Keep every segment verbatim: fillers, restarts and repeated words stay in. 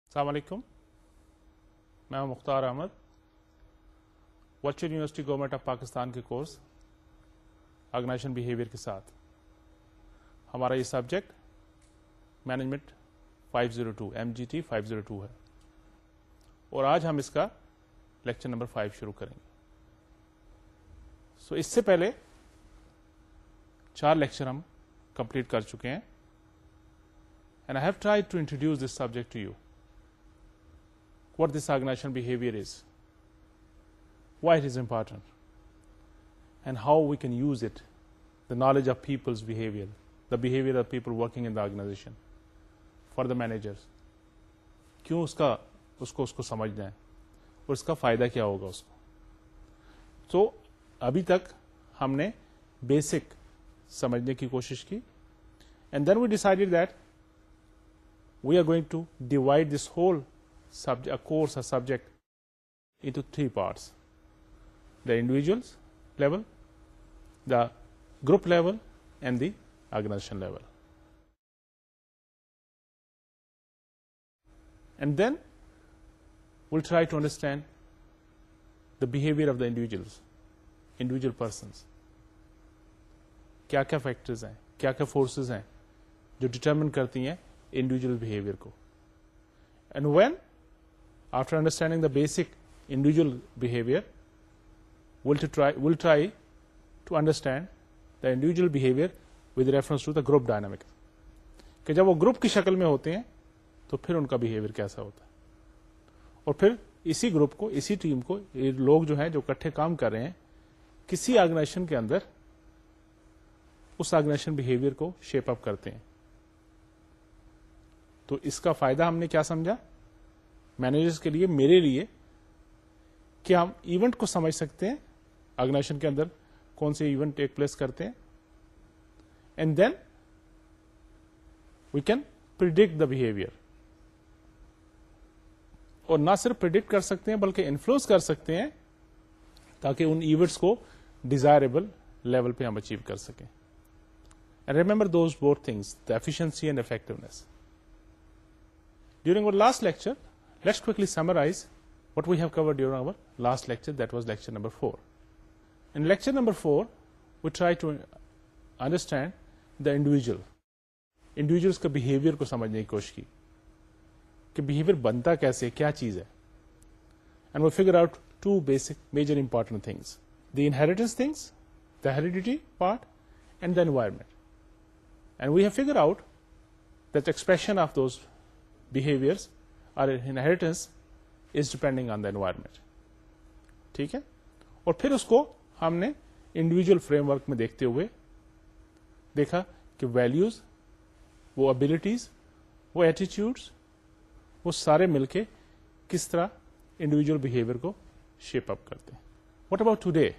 السلام علیکم، میں ہوں Mukhtar Ahmed, virtual university government of Pakistan کے کورس آرگنائزیشن بیہیویئر کے ساتھ ہمارا یہ subject management five zero two M G T five zero two ہے، اور آج ہم اس کا لیکچر نمبر فائیو شروع کریں گے. سو so, اس سے پہلے چار لیکچر ہم کمپلیٹ کر چکے ہیں، and I have tried to introduce this subject to you. What this organizational behavior is, why it is important, and how we can use it, the knowledge of people's behavior, the behavior of people working in the organization, for the managers. کیوں اس کا اس کو اس کو سمجھنا ہے اور اس کا فائدہ کیا ہوگا اس کو. تو ابھی تک ہم نے بیسک سمجھنے کی کوشش کی، and then we decided that we are going to divide this whole subject, a course or subject into three parts: the individuals level, the group level, and the organization level. And then we'll try to understand the behavior of the individuals, individual persons. کیا کیا factors ہیں، کیا کیا forces ہیں جو determine کرتی ہیں individual behaviour کو. And when after understanding the basic individual behavior, we'll to try we'll try to understand the individual behavior with reference to the group dynamic. کہ جب وہ گروپ کی شکل میں ہوتے ہیں تو پھر ان کا بہیویئر کیسا ہوتا ہے، اور پھر اسی گروپ کو، اسی ٹیم کو، یہ لوگ جو ہیں جو اکٹھے کام کر رہے ہیں کسی آرگنائزیشن کے اندر، اس آرگنائزیشن بہیویئر کو شیپ اپ کرتے ہیں. تو اس کا فائدہ ہم نے کیا سمجھا مینیجرز کے لیے، میرے لیے، کہ ہم ایونٹ کو سمجھ سکتے ہیں آرگنائزیشن کے اندر کون سے ایونٹ ٹیک پلیس کرتے ہیں، and then we can predict the behaviour. اور نہ صرف پریڈکٹ کر سکتے ہیں بلکہ انفلوئنس کر سکتے ہیں تاکہ ان ایونٹس کو ڈیزائربل لیول پہ ہم اچیو کر سکیں. And remember those both things, the efficiency and effectiveness. During our last lecture, let's quickly summarize what we have covered during our last lecture, that was lecture number four. In lecture number four, we try to understand the individual. Individuals کا behavior کو سمجھنے کی کوشش کی کہ behavior بنتا کیسے، کیا چیز ہے. And we figure out two basic major important things: the inheritance things, the heredity part, and the environment. And we have figured out that expression of those behaviors اور inheritance is depending on the environment. ٹھیک ہے، اور پھر اس کو ہم نے individual frame work میں دیکھتے ہوئے دیکھا کہ ویلیوز، وہ ابیلٹیز، وہ ایٹیٹیوڈس، وہ سارے مل کے کس طرح انڈیویجل بہیویئر کو شیپ اپ کرتے ہیں. What about today?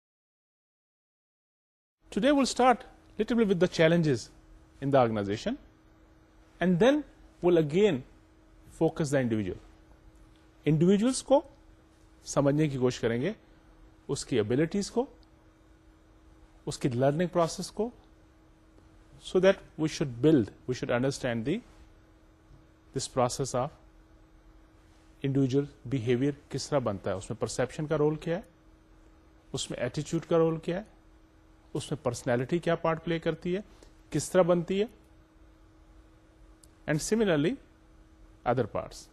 Today will start little bit with the challenges in the organization, and then will again focus the individual. Individuals کو سمجھنے کی کوشش کریں گے، اس کی ابیلٹیز کو، اس کی لرننگ پروسیس کو، so that we should build we should understand the this process of individual behaviour کس طرح بنتا ہے. اس میں پرسپشن کا رول کیا ہے، اس میں ایٹیچیوڈ کا رول کیا ہے، اس میں پرسنالٹی کیا پارٹ پلے کرتی ہے، کس طرح بنتی ہے، اینڈ سملرلی ادر پارٹس.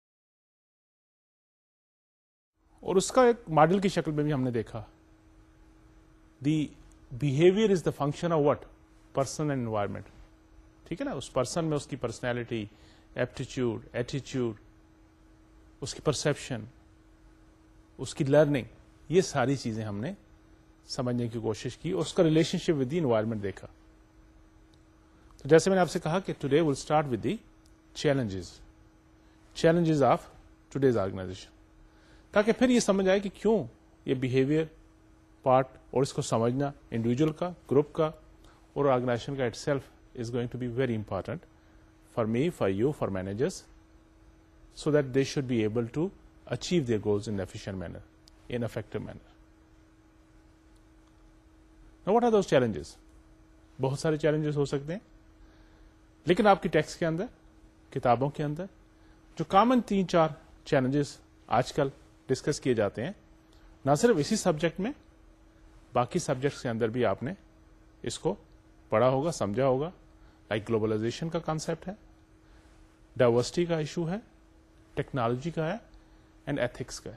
اور اس کا ایک ماڈل کی شکل میں بھی ہم نے دیکھا، the behaviour is the function of what person and environment. ٹھیک ہے نا، اس پرسن میں اس کی پرسنالٹی، ایپٹیچیوڈ، ایٹیچیوڈ، اس کی پرسپشن، اس کی لرننگ، یہ ساری چیزیں ہم نے سمجھنے کی کوشش کی، اور اس کا relationship with the environment دیکھا. تو جیسے میں نے آپ سے کہا کہ today will start with the challenges challenges of today's organization, تاکہ پھر یہ سمجھ آئے کہ کیوں یہ بہیویئر پارٹ اور اس کو سمجھنا انڈیویجل کا، گروپ کا اور آرگنائزیشن کا itself is going to be very important for me, for you, for managers, so that they should be able to achieve their goals in efficient manner, in effective manner. Now what are those challenges؟ بہت سارے challenges ہو سکتے ہیں، لیکن آپ کی text کے اندر، کتابوں کے اندر جو کامن تین چار چیلنجز آج کل ڈسکس کیے جاتے ہیں نہ صرف اسی سبجیکٹ میں, باقی سبجیکٹس کے اندر بھی آپ نے اس کو پڑھا ہوگا, سمجھا ہوگا. لائک گلوبلائزیشن کا کانسیپٹ ہے, ڈائیورسٹی کا ایشو ہے, ٹیکنالوجی کا ہے, اینڈ ایتھکس کا ہے.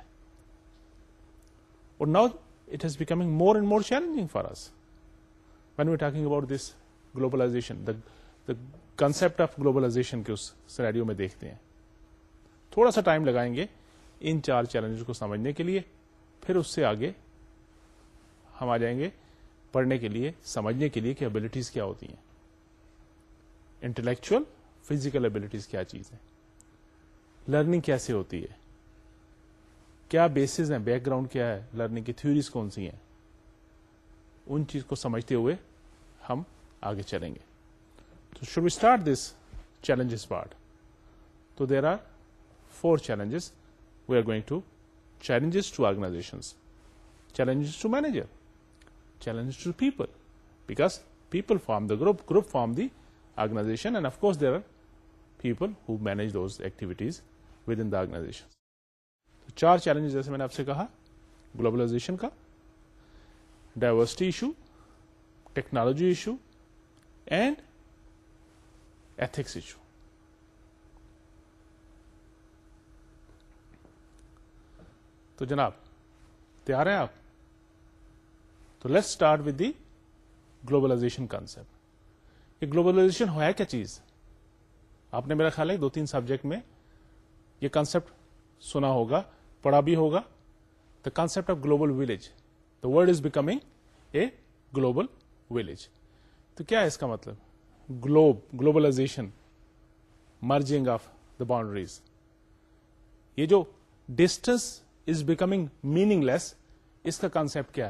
اور now it is becoming more and more challenging for us when we talking about this globalization. The concept of globalization کے اس سینیریو میں دیکھتے ہیں. تھوڑا سا ٹائم لگائیں گے ان چار چیلنجز کو سمجھنے کے لیے, پھر اس سے آگے ہم آ جائیں گے پڑھنے کے لیے, سمجھنے کے لیے کہ ابلیٹیز کیا ہوتی ہیں, انٹلیکچوئل فزیکل ابلیٹیز کیا چیز ہے, لرننگ کیسے ہوتی ہے, کیا بیسز ہیں, بیک گراؤنڈ کیا ہے, لرننگ کی تھیوریز کون سی ہیں. ان چیز کو سمجھتے ہوئے ہم آگے چلیں گے. تو should we start this challenges part. So there are four challenges we are going to. Challenges to organizations, challenges to manager, challenges to people, because people form the group, group form the organization, and of course there are people who manage those activities within the organization. So चार challenges जैसे मैंने आपसे कहा, globalization का, diversity issue, technology issue, and ethics issue. تو جناب تیار ہیں آپ؟ تو let's start with the globalization concept. یہ گلوبلائزیشن ہے کیا چیز؟ آپ نے میرا خیال ہے دو تین سبجیکٹ میں یہ کانسیپٹ سنا ہوگا, پڑھا بھی ہوگا. The concept of global village, the world is becoming a global village. تو کیا ہے اس کا مطلب؟ Globe, globalization, merging of the boundaries. یہ جو distance is becoming meaningless, اس کا کانسیپٹ کیا ہے؟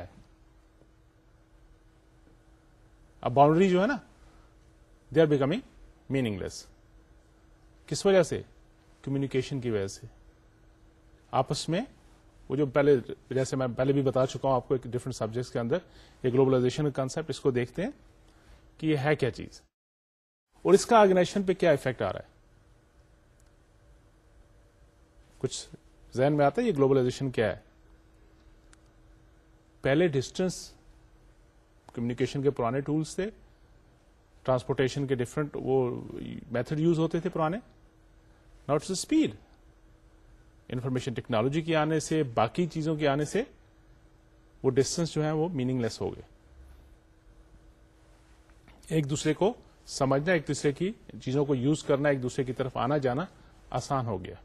اب باؤنڈری جو ہے نا, they are becoming meaningless. کس وجہ سے؟ کمیونیکیشن کی وجہ سے. آپس میں وہ جو پہلے, جیسے میں پہلے بھی بتا چکا ہوں آپ کو ایک ڈفرنٹ سبجیکٹس کے اندر, یہ گلوبلائزیشن کا کانسیپٹ, اس کو دیکھتے ہیں کہ یہ ہے کیا چیز اور اس کا آرگنائزیشن پہ کیا افیکٹ آ رہا ہے. کچھ ذہن میں آتا ہے یہ گلوبلائزیشن کیا ہے؟ پہلے ڈسٹینس کمیونیکیشن کے پرانے ٹولس تھے, ٹرانسپورٹیشن کے ڈفرنٹ وہ میتھڈ یوز ہوتے تھے پرانے. Not it's speed, information technology کے آنے سے, باقی چیزوں کے آنے سے وہ ڈسٹینس جو ہے وہ میننگ لیس ہو گئے. ایک دوسرے کو سمجھنا, ایک دوسرے کی چیزوں کو یوز کرنا, ایک دوسرے کی طرف آنا جانا آسان ہو گیا.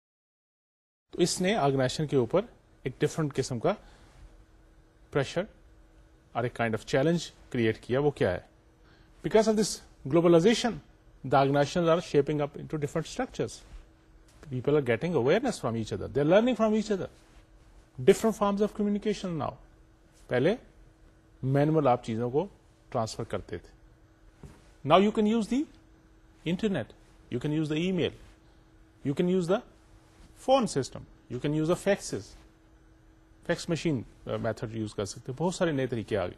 تو اس نے آرگنائزیشن کے اوپر ایک ڈفرنٹ قسم کا پریشر اور ایک کائنڈ آف چیلنج کریٹ کیا. وہ کیا ہے؟ Because of this globalization the organization are shaping up into different structures. People are getting awareness from each other, they are learning from each other. Different forms of communication now. پہلے manual آپ چیزوں کو transfer کرتے تھے. Now you can use the internet, you can use the email, you can use the phone system, you can use the faxes, fax machine method use کر سکتے. بہت سارے نئے طریقے آ گئے.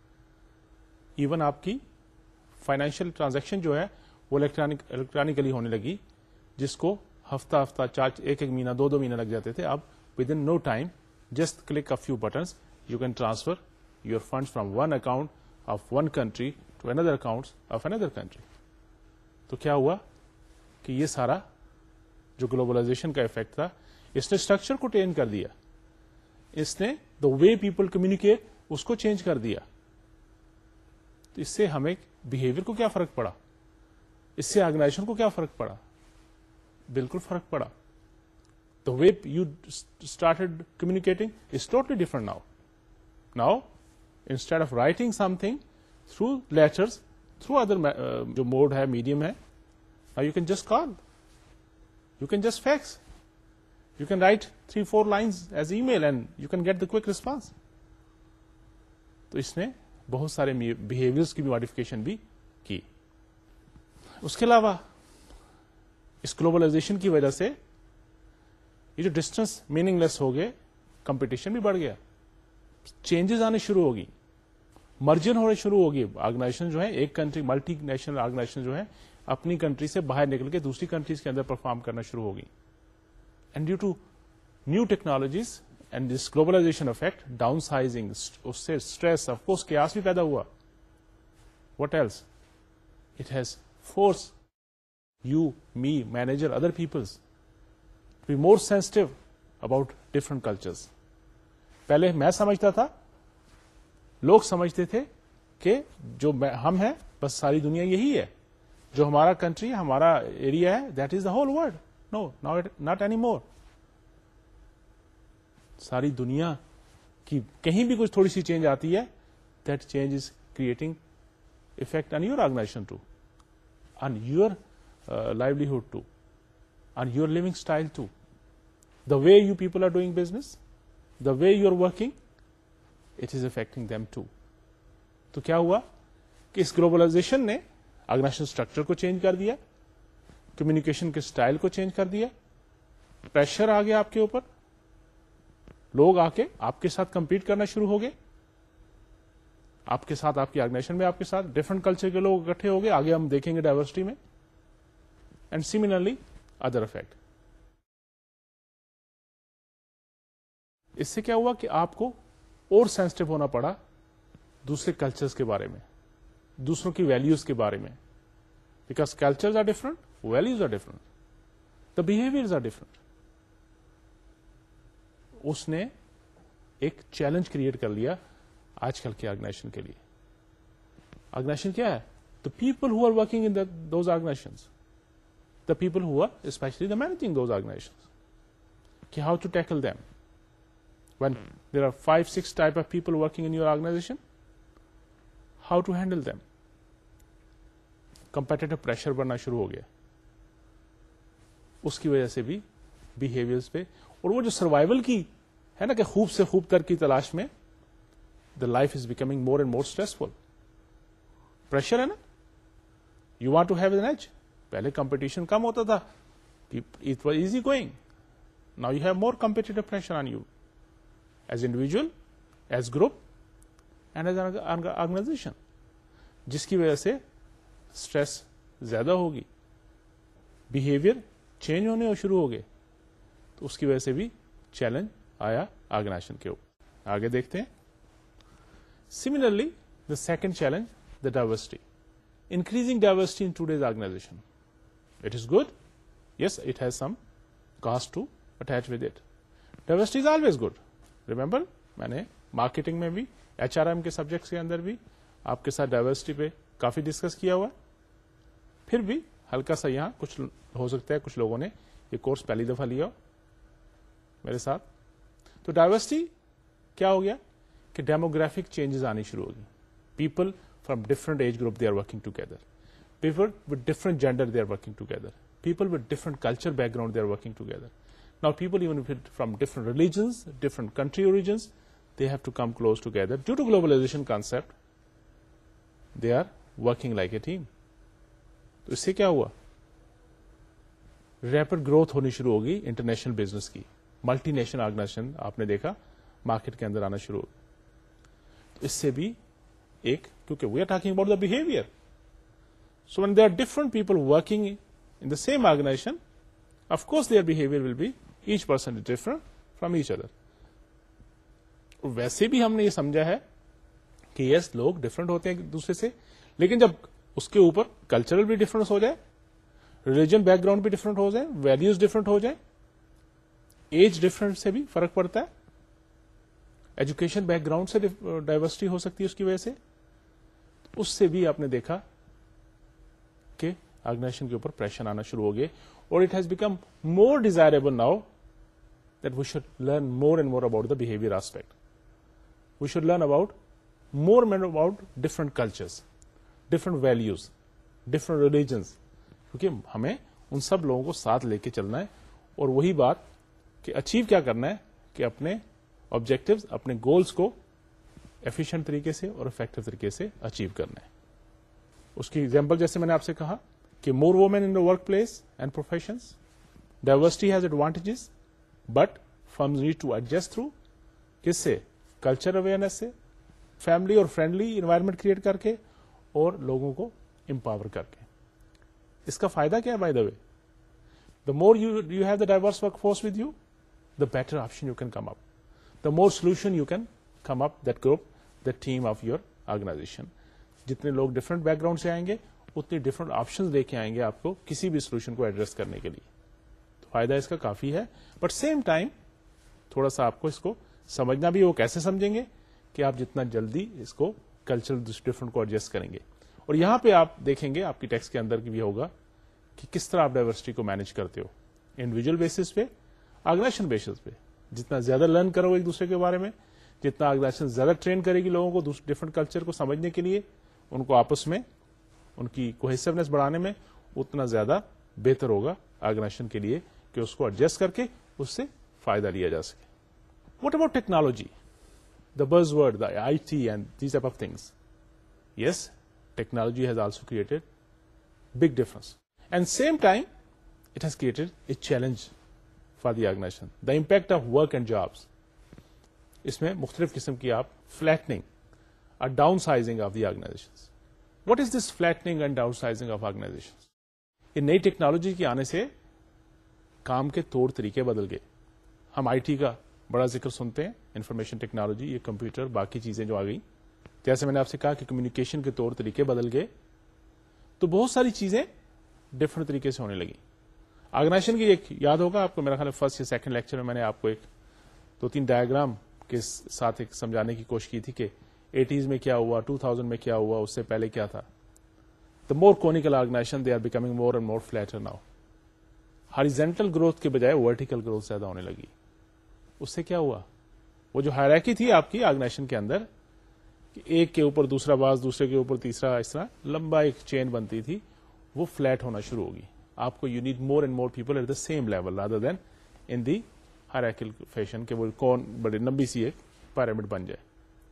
ایون آپ کی فائنینشیل ٹرانزیکشن جو ہے وہ الیکٹرانک الیکٹرانکلی ہونے لگی, جس کو ہفتہ ہفتہ چار ایک ایک مہینہ دو دو مہینہ لگ جاتے تھے. اب with in no time, just click a few buttons, you can transfer your funds from one account of one country to another account of another country. تو کیا ہوا کہ یہ سارا جو گلوبلائزیشن کا افیکٹ تھا, اس نے اسٹرکچر کو چینج کر دیا. اس نے دا وے پیپل کمیونیکیٹ اس کو چینج کر دیا. تو اس سے ہمیں بہیویئر کو کیا فرق پڑا, اس سے آرگنائزیشن کو کیا فرق پڑا؟ بالکل فرق پڑا. The way you started communicating is totally different now. Now instead of writing something through letters, through other جو موڈ ہے, میڈیم ہے, now you can just call, you can just fax, you can write three four lines as email and you can get the quick response. تو اس نے بہت سارے behaviours کی بھی modification بھی کی. اس کے علاوہ اس گلوبلائزیشن کی وجہ سے یہ جو ڈسٹینس میننگ لیس ہو گئے, کمپٹیشن بھی بڑھ گیا, چینجز آنے شروع ہوگی, مرجن ہونے شروع ہوگی. آرگنائزیشن جو ہے ایک کنٹری, ملٹی نیشنل آرگنائزیشن جو ہے اپنی کنٹری سے باہر نکل کے دوسری کنٹریز کے اندر پرفارم کرنا شروع ہوگی. And due to new technologies and this globalization effect, ڈاؤن سائزنگ, اس سے اسٹریس, آف کورس کیاس بھی پیدا ہوا. What else, it has force you, me, manager, other peoples to be more sensitive about different cultures. پہلے میں سمجھتا تھا, لوگ سمجھتے تھے کہ جو ہم ہیں بس ساری دنیا یہی ہے, جو ہمارا کنٹری, ہمارا ایریا ہے, that is the whole world. No, not any more. ساری دنیا کی کہیں بھی کچھ تھوڑی سی چینج آتی ہے, that change is creating effect on your organization too, on your livelihood too, on your living style too, the way you people are doing business, the way you are working, it is affecting them too. تو کیا ہوا کہ اس globalization نے organization structure کو change کر دیا, communication کے اسٹائل کو چینج کر دیا, پریشر آ گیا آپ کے اوپر, لوگ آ کے آپ کے ساتھ کمپیٹ کرنا شروع ہو گئے, آپ کے ساتھ, آپ کی آرگنائزیشن میں آپ کے ساتھ ڈفرنٹ کلچر کے لوگ اکٹھے ہو گئے. آگے ہم دیکھیں گے ڈائیورسٹی میں. And similarly other effect. اس سے کیا ہوا کہ آپ کو اور سینسٹو ہونا پڑا دوسرے کلچرز کے بارے میں, دوسروں کی ویلیوز کے بارے میں, because cultures are different, values are different, the behaviours are different. اس نے ایک چیلنج کریٹ کر لیا آج کل کے آرگنائزیشن کے لیے. آرگنائزیشن کیا ہے؟ The people who are working in those organizations, the people who are specially the managing those organizations, کہ how to tackle them. When there are five, six type of people working in your organization, how to handle them? Competitive pressure بڑھنا شروع ہو گیا. اس کی وجہ سے بھی behaviors پہ, اور وہ جو سروائیول کی ہے نا کہ خوب سے خوب تر کی تلاش میں, the life is becoming more and more stressful. Pressure ہے نا, you want to have an edge. پہلے competition کم ہوتا تھا, it was easy going. Now you have more competitive pressure on you. As individual, as group, and as an organization, جس کی وجہ سے stress زیادہ ہوگی, بہیویئر چینج ہونے شروع ہو گئے, تو اس کی وجہ سے بھی چیلنج آیا آرگنائزیشن کے اوپر. آگے دیکھتے ہیں. Similarly the second challenge, the diversity. Increasing diversity in today's organization. It is good, yes, it has some cost to attach with it. Diversity is always good. Remember, میں نے مارکیٹنگ میں بھی, ایچ آر ایم کے subjects کے اندر بھی آپ کے ساتھ ڈائیورسٹی پہ کافی ڈسکس کیا ہوا. پھر بھی ہلکا سا یہاں کچھ ہو سکتا ہے کچھ لوگوں نے یہ کورس پہلی دفعہ لیا ہو میرے ساتھ. تو ڈائیورسٹی کیا ہو گیا کہ ڈیموگرافک چینجز آنی شروع ہوگی. People from different age group they are working together, people with different gender they are working together, people with different culture background they are working together. Now people even from different religions, different country origins, they have to come close together. Due to globalization concept, they are working like a team. تو اس سے کیا ہوا, rapid growth ہونی شروع ہوگی international business کی. Multinational organization آپ نے دیکھا مارکیٹ کے اندر آنا شروع ہوگی. تو اس سے بھی ایک, کیونکہ we are talking about the behaviour, so when they are different people working in the same organization, of course their behaviour will be each person is different from each other. ویسے بھی ہم نے یہ سمجھا ہے کہ یس, لوگ ڈفرنٹ ہوتے ہیں ایک دوسرے سے, لیکن جب اس کے اوپر کلچرل بھی ڈفرنس ہو جائے, ریلیجن بیک گراؤنڈ بھی ڈفرنٹ ہو جائے, ویلیوز ڈفرنٹ ہو جائے, ایج ڈفرنٹ سے بھی فرق پڑتا ہے, ایجوکیشن بیک گراؤنڈ سے ڈائیورسٹی ہو سکتی ہے اس کی وجہ سے. اس سے بھی آپ نے دیکھا کہ آرگنائزیشن کے اوپر پریشر آنا شروع ہو گئے, اور it has become more desirable now that we should learn more and more about the behaviour aspect. We should learn about more main about different cultures, different values, different religions, کیونکہ ہمیں ان سب لوگوں کو ساتھ لے کے چلنا ہے. اور وہی بات کہ اچیو کیا کرنا ہے کہ اپنے آبجیکٹوز, اپنے گولز کو ایفیشینٹ طریقے سے اور افیکٹو طریقے سے اچیو کرنا ہے. اس کی ایگزامپل جیسے میں نے آپ سے کہا کہ more women in the work place and professions, diversity has advantages, but firms need to adjust through, کس سے, کلچر اویئرنیس سے, فیملی اور فرینڈلی انوائرمنٹ کریٹ کر کے, اور لوگوں کو امپاور کر کے. اس کا فائدہ کیا ہے by the way? The more you you have the diverse work force with you, the better option you can come up, the more solution you can come up that group, that team of your organisation. جتنے لوگ different back ground سے آئیں گے اتنے different option لے کے آئیں گے آپ کو کسی بھی سولوشن کو ایڈریس کرنے کے لیے. تو فائدہ اس کا کافی ہے, بٹ سیم ٹائم تھوڑا سا آپ کو اس کو سمجھنا بھی. وہ کیسے سمجھیں گے کہ آپ جتنا جلدی اس کو کلچرل ڈفرنٹ کو ایڈجسٹ کریں گے. اور یہاں پہ آپ دیکھیں گے آپ کی ٹیکسٹ کے اندر بھی ہوگا کہ کس طرح آپ ڈائیورسٹی کو مینج کرتے ہو, انڈیویجل بیسس پہ, آرگنائزیشن بیسس پہ. جتنا زیادہ لرن کرو ایک دوسرے کے بارے میں, جتنا آرگنائزیشن زیادہ ٹرین کرے گی لوگوں کو ڈفرنٹ کلچر کو سمجھنے کے لیے, ان کو آپس میں ان کی کوہیسونیس بڑھانے میں, اتنا زیادہ بہتر ہوگا آرگنائزیشن کے لیے کہ اس کو ایڈجسٹ کر کے اس سے فائدہ لیا جا سکے. What about technology, the buzzword, the I T and these type of things? Yes, technology has also created big difference. And same time, it has created a challenge for the organization. The impact of work and jobs. اس میں مختلف قسم کی آپ flattening or downsizing of the organizations. What is this flattening and downsizing of organizations? یہ نئی technology کے آنے سے کام کے طور طریقے بدل گئے. ہم آئی ٹی کا بڑا ذکر سنتے ہیں, انفارمیشن ٹیکنالوجی, یہ کمپیوٹر, باقی چیزیں جو آ گئی. جیسے میں نے آپ سے کہا کہ کمیونیکیشن کے طور طریقے بدل گئے, تو بہت ساری چیزیں ڈفرنٹ طریقے سے ہونے لگی. آرگنائزیشن کی ایک یاد ہوگا آپ کو, میرا خیال ہے فرسٹ یا سیکنڈ لیکچر میں میں نے آپ کو ایک دو تین ڈائیگرام کے ساتھ ایک سمجھانے کی کوشش کی تھی کہ ایٹیز میں کیا ہوا, ٹو تھاؤزینڈ میں کیا ہوا, اس سے پہلے کیا تھا. The more conical organisation they are becoming more and more flatter now. Horizontal growth کے بجائے ورٹیکل گروتھ زیادہ ہونے لگی. اس سے کیا ہوا, وہ جو ہائرارکی تھی آپ کی آرگنائزیشن کے اندر کہ ایک کے اوپر دوسرا باز, دوسرے کے اوپر تیسرا, اس طرح لمبا ایک چین بنتی تھی, وہ فلیٹ ہونا شروع ہوگی. آپ کو you need more and more people at the same level rather than in the hierarchical fashion کہ وہ کون بڑی لمبی سی ایک پیرامڈ بن جائے.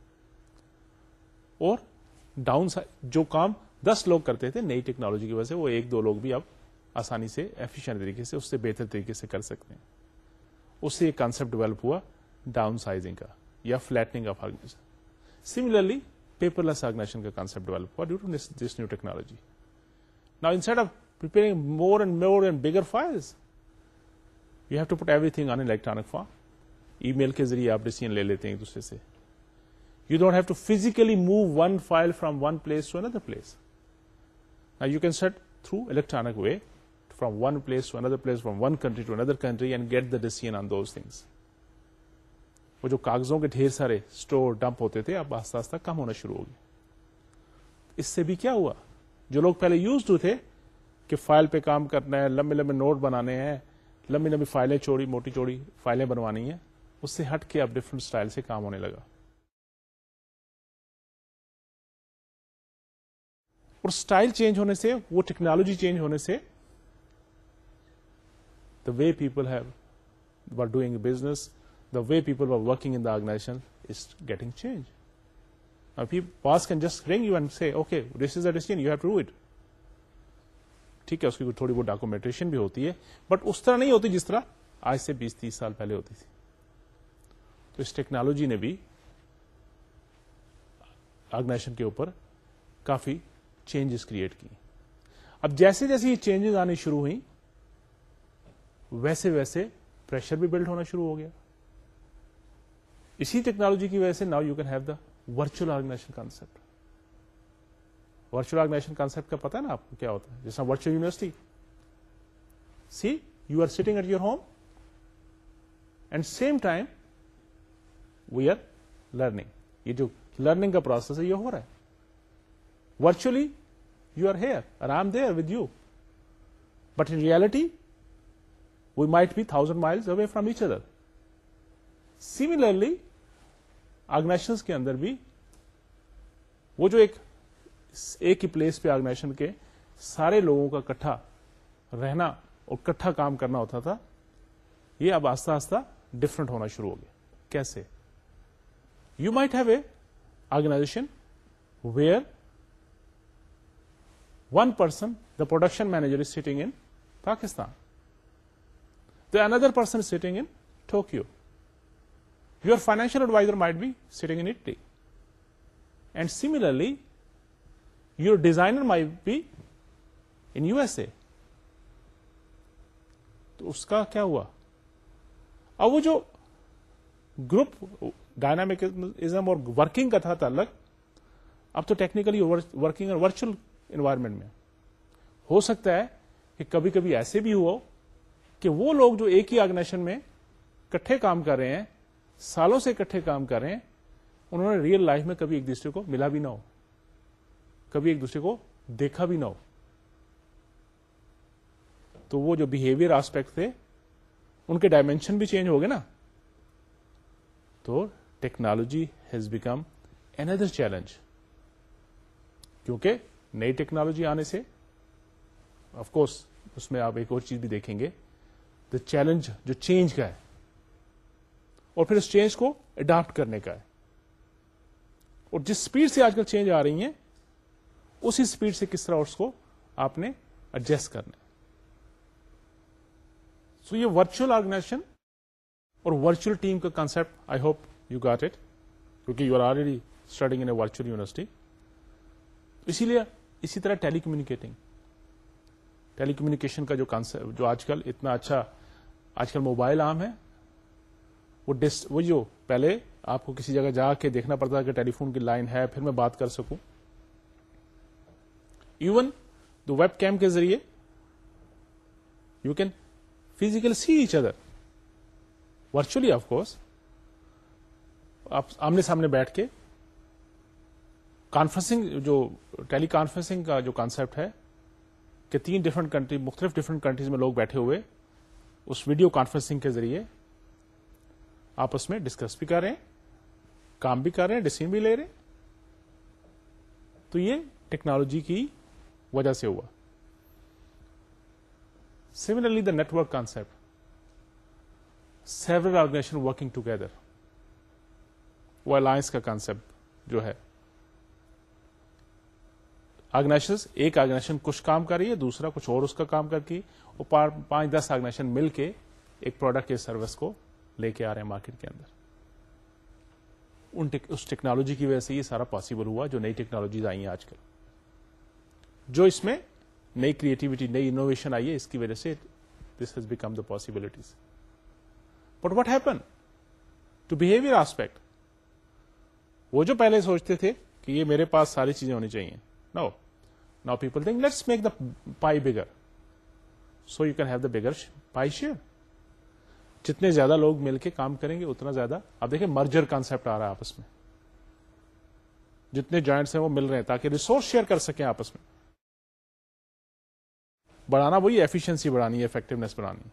اور ڈاؤن جو کام دس لوگ کرتے تھے نئی ٹیکنالوجی کی وجہ سے, وہ ایک دو لوگ بھی اب آسانی سے ایفیشینٹ طریقے سے اس سے بہتر طریقے سے کر سکتے ہیں. اس سے ایک کانسپٹ ڈیولپ ہوا ڈاؤن سائزنگ کا یا flattening of organisation. Similarly paperless organisation کا کانسپٹ ڈیولپ ہوا due to this new technology. Now instead of preparing more and more and bigger files, you have to put everything on electronic form. Email کے ذریعے آپ decision لے لیتے ہیں ایک دوسرے سے. You don't have to physically move one file from one place to another place. Now you can set through electronic way from one place to another place, from one country to another country and get the decision on those things. وہ جو کاغذوں کے ڈھیر سارے store dump ہوتے تھے اب آہستہ آہستہ کم ہونا شروع ہو گئے. اس سے بھی کیا ہوا, جو لوگ پہلے یوز ٹو تھے کہ فائل پہ کام کرنا ہے, لمبے لمبے نوٹ بنانے ہیں, لمبی لمبی فائلیں چوڑی موٹی چوڑی فائلیں بنوانی ہیں, اس سے ہٹ کے اب ڈفرنٹ اسٹائل سے کام ہونے لگا. اور اسٹائل چینج ہونے سے, وہ ٹیکنالوجی چینج ہونے سے, the way people have were doing business, the way people were working in the organisation is getting change. Boss can just ring you and say okay this is a decision you have to do it. ٹھیک ہے, اس کی تھوڑی بہت documentation بھی ہوتی ہے, but اس طرح نہیں ہوتی جس طرح آج سے بیس تیس سال پہلے ہوتی تھی. تو اس ٹیکنالوجی نے بھی آرگنائزیشن کے اوپر کافی چینجز کریٹ کی. اب جیسے جیسے یہ چینجز آنی شروع ہوئی ویسے ویسے پریشر بھی بلڈ ہونا شروع ہو گیا. اسی ٹیکنالوجی کی وجہ سے now you can have the virtual organisation concept. Virtual organisation concept کا پتا ہے نا آپ کو کیا ہوتا ہے, جیسا virtual university. See you are sitting at your home and same time we are learning. یہ جو لرننگ کا پروسیس ہے یہ ہو رہا ہے virtually. You are here and I'm there with you, but in reality we might be thousand miles away from each other. Similarly organizations کے اندر بھی وہ جو ایک ایک ہی پلیس پہ آرگنائزیشن کے سارے لوگوں کا اکٹھا رہنا اور اکٹھا کام کرنا ہوتا تھا, یہ اب آہستہ آہستہ ڈفرنٹ ہونا شروع ہو گیا. کیسے؟ You might have a organization where one person, the production manager, is sitting in Pakistan. The another person is sitting in Tokyo. Your financial advisor might be sitting in Italy. And similarly, your designer might be in U S A. تو اس کا کیا ہوا؟ اب وہ جو group dynamism اور working کا تھا تعلق، اب تو ٹیکنیکلی ورکنگ اور ورچوئل انوائرمنٹ میں ہو سکتا ہے کہ کبھی کبھی ایسے بھی ہوا کہ وہ لوگ جو ایک ہی آرگنائزیشن میں اکٹھے کام کر رہے ہیں، سالوں سے اکٹھے کام کر رہے ہیں، انہوں نے ریئل لائف میں کبھی ایک دوسرے کو ملا بھی نہ ہو، کبھی ایک دوسرے کو دیکھا بھی نہ ہو. تو وہ جو بہیویئر آسپیکٹ تھے ان کے ڈائمینشن بھی چینج ہو گئے نا. تو technology has become another challenge, کیونکہ نئی ٹیکنالوجی آنے سے آف کورس اس میں آپ ایک اور چیز بھی دیکھیں گے، دا چیلنج جو چینج کا ہے اور پھر اس چینج کو اڈاپٹ کرنے کا ہے. اور جس سپیڈ سے آج کل چینج آ رہی ہیں اسی سپیڈ سے کس طرح اس کو آپ نے ایڈجسٹ کرنا ہے. سو یہ ورچوئل آرگنائزیشن اور ورچوئل ٹیم کا concept I hope you got it, کیونکہ you are already studying in a virtual university. اسی لیے اسی طرح ٹیلی کمیونیکیٹنگ، ٹیلی کمیونیکیشن کا جو کانسپٹ جو آج کل اتنا اچھا، آج کل موبائل عام ہے، وہ ڈس وہ جو پہلے آپ کو کسی جگہ جا کے دیکھنا پڑتا کہ ٹیلی فون کی لائن ہے پھر میں بات کر سکوں، ایون دو ویب کیم کے ذریعے you can physical see each other virtually, of course آپ آمنے سامنے بیٹھ کے. کانفرنسنگ جو ٹیلی کانفرنسنگ کا جو کانسپٹ ہے کہ تین ڈفرنٹ کنٹری مختلف ڈفرنٹ کنٹریز میں لوگ بیٹھے ہوئے اس ویڈیو کانفرنسنگ کے ذریعے آپس میں ڈسکس بھی کر رہے ہیں، کام بھی کر رہے ہیں، ڈسیزن بھی لے رہے ہیں. تو یہ ٹیکنالوجی کی وجہ سے ہوا. Similarly the network concept, several organisation working together, وہ الائنس کا کانسپٹ جو ہے، آرگنائزیشن ایک آرگنائزیشن کچھ کام کر رہی ہے، دوسرا کچھ اور اس کا کام کر کے، وہ پانچ دس آرگنائزیشن مل کے ایک پروڈکٹ یا سروس کو لے کے آ رہے ہیں مارکیٹ کے اندر. ان ٹیک, اس ٹیکنالوجی کی وجہ سے یہ سارا پاسبل ہوا، جو نئی ٹیکنالوجیز آئی ہیں آج کل، جو اس میں نئی کریٹیوٹی نئی انوویشن آئی ہے، اس کی وجہ سے this has become the possibilities. But what happen to behaviour aspect, وہ جو پہلے سوچتے تھے کہ یہ میرے پاس ساری چیزیں ہونی چاہیے، no now people think let's make the pie bigger so you can have the bigger pie share. جتنے زیادہ لوگ مل کے کام کریں گے اتنا زیادہ. آپ دیکھیں مرجر کانسپٹ آ رہا ہے آپس میں، جتنے جوائنٹس ہیں وہ مل رہے ہیں تاکہ ریسورس شیئر کر سکیں آپس میں. بڑھانا وہی ایفیشنسی بڑھانی ہے، افیکٹونیس بڑھانی.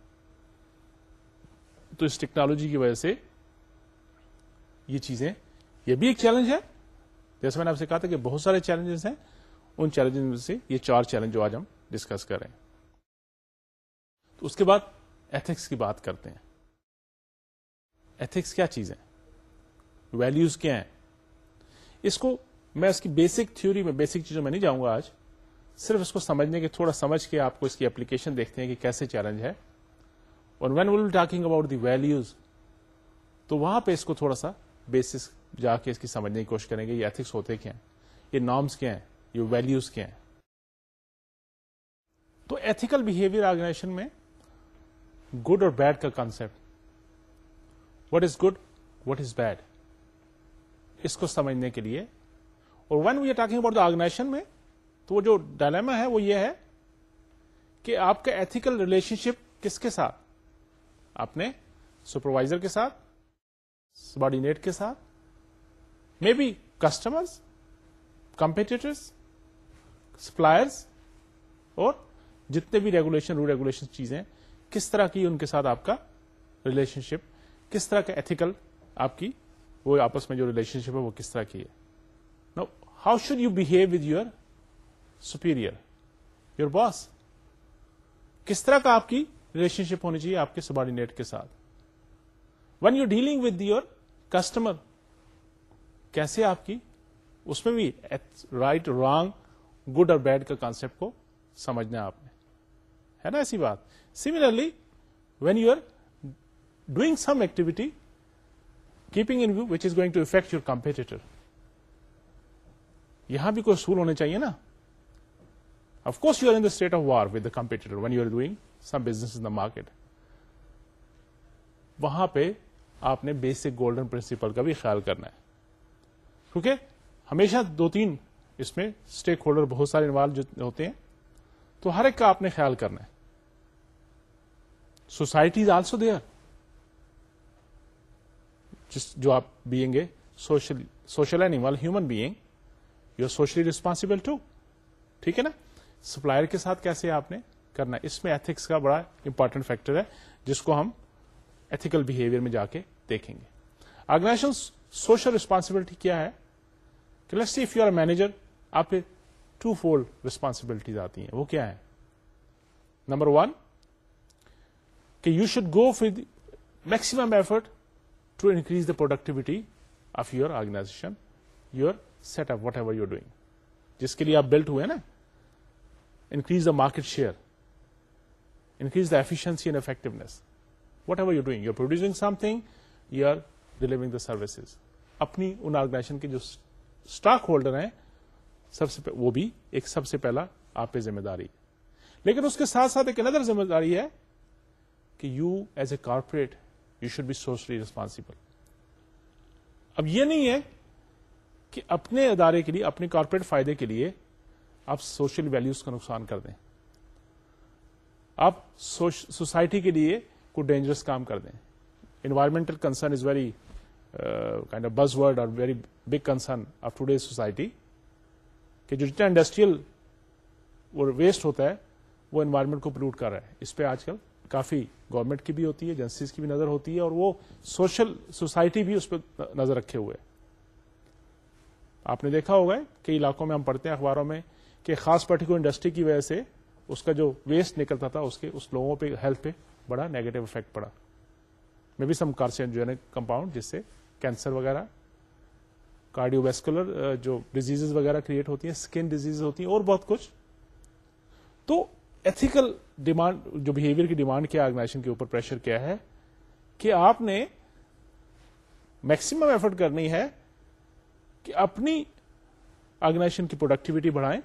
تو اس ٹیکنالوجی کی وجہ سے یہ چیزیں، یہ بھی ایک چیلنج ہے. جیسے میں نے آپ سے کہا تھا کہ بہت سارے چیلنجز ہیں، ان چیلنجز میں سے یہ چار چیلنج جو آج ہم ڈسکس کر رہے ہیں. تو اس کے بعد ایتھکس کی بات کرتے ہیں. ایتھکس کیا چیز ہے، ویلیوز کیا ہیں. اس کو میں اس کی بیسک تھیوری میں بیسک چیزوں میں نہیں جاؤں گا آج، صرف اس کو سمجھنے کے تھوڑا سمجھ کے آپ کو اس کی اپلیکیشن دیکھتے ہیں کہ کیسے چیلنج ہے. اور when we will talking about the values, تو وہاں پہ اس کو تھوڑا سا بیسس جا کے اس کی سمجھنے کی کوشش کریں گے. یہ ایتھکس ہوتے کیا ہیں، یہ نارمس کیا ہیں، یہ ویلیوز کیا ہیں. تو ایتھیکل بہیویئر آرگنائزیشن میں گڈ اور بیڈ کا concept, what is good what is bad, اس کو سمجھنے کے لیے. اور when we are talking about the organisation میں، تو وہ جو ڈائلیما ہے وہ یہ ہے کہ آپ کا ایتھیکل ریلیشن شپ کس کے ساتھ، اپنے سپروائزر کے ساتھ، سبارڈینیٹ کے ساتھ، may be customers, competitors, suppliers, اور جتنے بھی ریگولیشن رول ریگولیشن چیزیں، کس طرح کی ان کے ساتھ آپ کا ریلیشن شپ، کس طرح کا ایتھیکل آپ کی وہ آپس میں جو ریلیشن شپ ہے وہ کس طرح کی ہے. No how should you behave with your superior, your boss, کس طرح کا آپ کی ریلیشن شپ ہونی چاہیے آپ کے سبارڈینیٹ کے ساتھ. When you dealing with your customer, کیسے آپ کی، اس میں بھی رائٹ رانگ گڈ اور بیڈ کا کانسپٹ کو سمجھنا ہے آپ نے، ہے نا ایسی بات. Similarly when you are doing some activity keeping in view which is going to affect your competitor, یہاں بھی کوئی اصول ہونے چاہیے نا. Of course you are in the state of war with the competitor when you are doing some business in the market. وہاں پہ آپ نے بیسک گولڈن پرنسپل کا بھی خیال کرنا ہے, کیونکہ ہمیشہ دو تین اس میں اسٹیک ہولڈر بہت سارے انوالو ہوتے ہیں, تو ہر ایک کا آپ نے خیال کرنا ہے. سوسائٹی از آلسو دیئر, جس جو آپ being a social social animal human being, you are socially responsible too. ٹھیک ہے نا. سپلائر کے ساتھ کیسے آپ نے کرنا ہے, اس میں ایتھکس کا بڑا امپورٹنٹ فیکٹر ہے, جس کو ہم ایتھیکل بہیویئر میں جا کے دیکھیں گے. آرگنائزیشن سوشل ریسپانسبلٹی کیا ہے کہ let's see if you are manager, آپ پہ ٹو فولڈ ریسپانسبلٹیز آتی ہیں. وہ کیا ہے؟ نمبر ون کہ you should go for maximum effort to increase the productivity of your organisation, your set up, whatever you doing, جس کے لیے آپ بلٹ ہوئے نا. Increase the market share, increase the efficiency and effectiveness. Whatever you're doing, you're producing something, you're delivering the services. اپنی ان organization کے جو stock holder ہیں, سب سے وہ بھی ایک سب سے پہلا آپ پہ ذمہ داری. لیکن اس کے ساتھ ساتھ ایک اندر ذمہ داری ہے کہ you as a corporate you should be socially responsible. اب یہ نہیں ہے کہ اپنے ادارے کے لیے, اپنے کارپوریٹ فائدے کے لیے آپ سوشل ویلیوز کا نقصان کر دیں, آپ سوسائٹی کے لیے کوئی ڈینجرس کام کر دیں. Environmental concern is very kind of buzzword اور very big concern of today's society, کہ جو جتنا انڈسٹریل وہ ویسٹ ہوتا ہے وہ انوائرمنٹ کو پولوٹ کر رہا ہے. اس پہ آج کل کافی گورنمنٹ کی بھی ہوتی ہے, ایجنسیز کی بھی نظر ہوتی ہے, اور وہ سوشل سوسائٹی بھی اس پہ نظر رکھے ہوئے. آپ نے دیکھا ہوگا کئی علاقوں میں ہم پڑھتے ہیں اخباروں میں کہ خاص پرٹیکولر انڈسٹری کی وجہ سے اس کا جو ویسٹ نکلتا تھا اس کے اس لوگوں پہ ہیلتھ پہ بڑا نیگیٹو افیکٹ پڑا. میں بھی سم کارسینوجینک کمپاؤنڈ جس سے کینسر وغیرہ, کارڈیو ویسکولر جو ڈیزیز وغیرہ کریٹ ہوتی ہیں, اسکن ڈیزیز ہوتی ہیں, اور بہت کچھ. تو ایتھیکل ڈیمانڈ جو بہیویئر کی ڈیمانڈ کیا آرگنائزیشن کے اوپر پریشر کیا ہے کہ آپ نے میکسیمم ایفرٹ کرنی ہے کہ اپنی آرگنائزیشن کی پروڈکٹیوٹی بڑھائیں,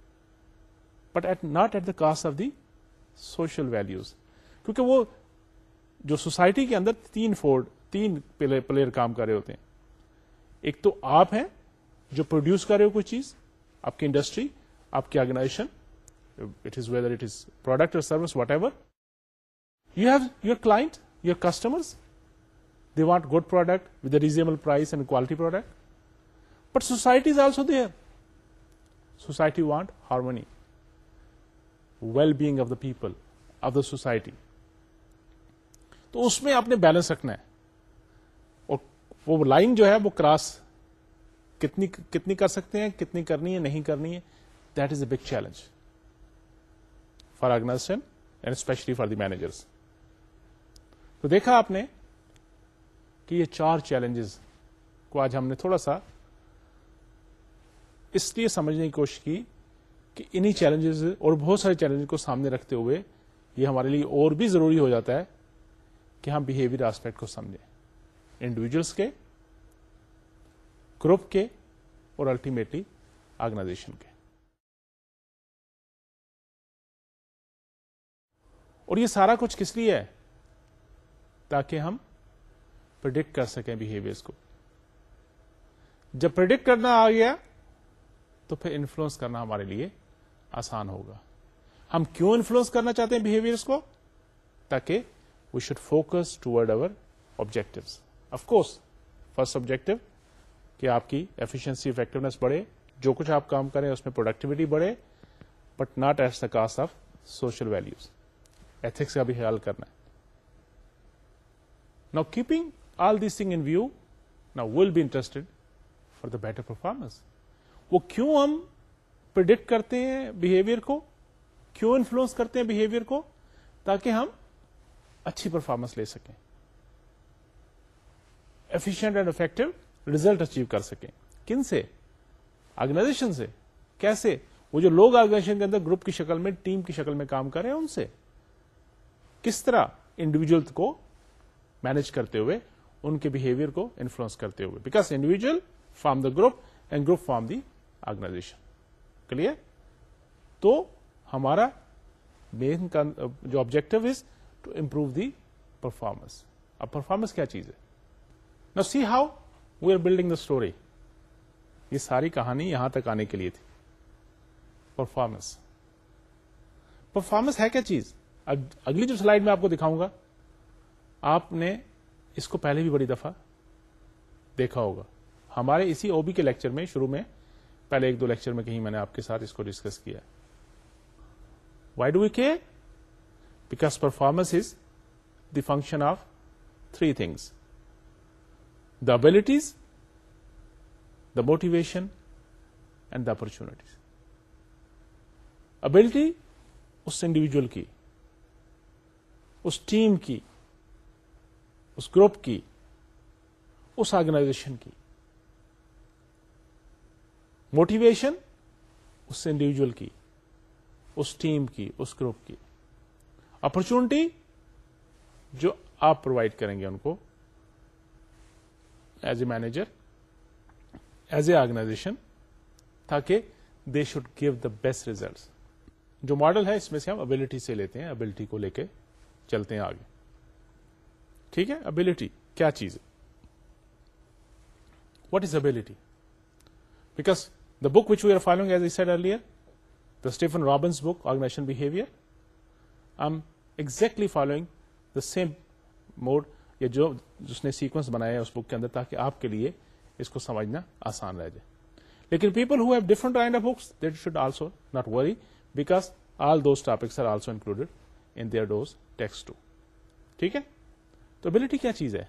but at not at the cost of the social values. کیونکہ وہ جو سوسائٹی کے اندر تین فورڈ تین پلیئر کام کر رہے ہوتے ہیں. ایک تو آپ ہیں جو پروڈیوس کر رہے ہو کوئی چیز, آپ کی انڈسٹری, آپ کی organisation, it is whether it is product اور service whatever. You have your client, your customers, they want good product with a reasonable price and quality product. But society is also there. Society want harmony, well being of the people, of the society. تو اس میں آپ نے balance رکھنا ہے, اور وہ line جو ہے وہ کراس کتنی کتنی کر سکتے ہیں, کتنی کرنی ہے, نہیں کرنی ہے, that is a big challenge for organisation and especially for the managers. تو دیکھا آپ نے کہ یہ چار چیلنجز کو آج ہم نے تھوڑا سا اس لیے سمجھنے کی کوشش کی کہ انہی چیلنجز اور بہت سارے چیلنجز کو سامنے رکھتے ہوئے یہ ہمارے لیے اور بھی ضروری ہو جاتا ہے کہ ہم بہیویئر آسپیکٹ کو سمجھیں, انڈیویجلس کے, گروپ کے, اور الٹیمیٹلی آرگنائزیشن کے. اور یہ سارا کچھ کس لیے ہے؟ تاکہ ہم پریڈکٹ کر سکیں بہیویئرس کو. جب پریڈکٹ کرنا آ گیا تو پھر انفلوئنس کرنا ہمارے لیے آسان ہوگا. ہم کیوں انفلوئنس کرنا چاہتے ہیں بہیویئرس کو؟ تاکہ we should focus toward our objectives. Of course first objective کہ آپ کی ایفیشنسی, افیکٹونیس بڑھے, جو کچھ آپ کام کریں اس میں پروڈکٹیوٹی بڑھے, but not at the cost of social values. Ethics کا بھی خیال کرنا ہے. Now keeping all these things in view, now we'll be interested for the better performance. وہ کیوں ہم پریڈکٹ کرتے ہیں بہیویئر کو, کیوں انفلوئنس کرتے ہیں بہیویئر کو؟ تاکہ ہم اچھی پرفارمنس لے سکیں, efficient and effective result achieve کر سکیں. کن سے؟ آرگنائزیشن سے. کیسے؟ وہ جو لوگ آرگنائزیشن کے اندر گروپ کی شکل میں, ٹیم کی شکل میں کام کر رہے ہیں ان سے. کس طرح انڈیویجل کو مینج کرتے ہوئے ان کے بہیویئر کو انفلوئنس کرتے ہوئے, because individual form the group and group form the organisation. Clear? تو ہمارا مین جو objective is to improve the performance. اب پرفارمنس کیا چیز ہے؟ نا see how we are building the story. یہ ساری کہانی یہاں تک آنے کے لیے تھی. پرفارمنس پرفارمنس ہے کیا چیز؟ اب اگلی جو سلائیڈ میں آپ کو دکھاؤں گا، آپ نے اس کو پہلے بھی بڑی دفعہ دیکھا ہوگا. ہمارے اسی او بی کے لیکچر میں شروع میں پہلے ایک دو لیکچر میں کہیں میں نے آپ کے ساتھ اس کو ڈسکس کیا. Why do we care? Because performance is the function of three things: the abilities, the motivation and the opportunities. Ability اس انڈیویجل کی، اس ٹیم کی، اس گروپ کی، اس آرگنائزیشن کی. موٹیویشن اس انڈیویجل کی، اس ٹیم کی، اس گروپ کی. اپرچونٹی جو آپ پرووائڈ کریں گے ان کو as a manager, as a organisation, تاکہ they should give the best results. جو ماڈل ہے اس میں سے ہم ابلٹی سے لیتے ہیں، ابلٹی کو لے کے چلتے ہیں آگے. ٹھیک ہے، ابلٹی کیا چیز ہے؟ What is ability? Because the book which we are following as I said earlier, the Stephen Robbins book organisation behaviour, I am exactly following the same mode, یا جو جس نے سیکوینس بنایا ہے اس بک کے اندر، تاکہ آپ کے لیے اس کو سمجھنا آسان رہ جائے. لیکن people who have different kind of books, that should also not worry, because all those topics are also included in their those text too. ٹھیک ہے، تو ابلٹی کیا چیز ہے؟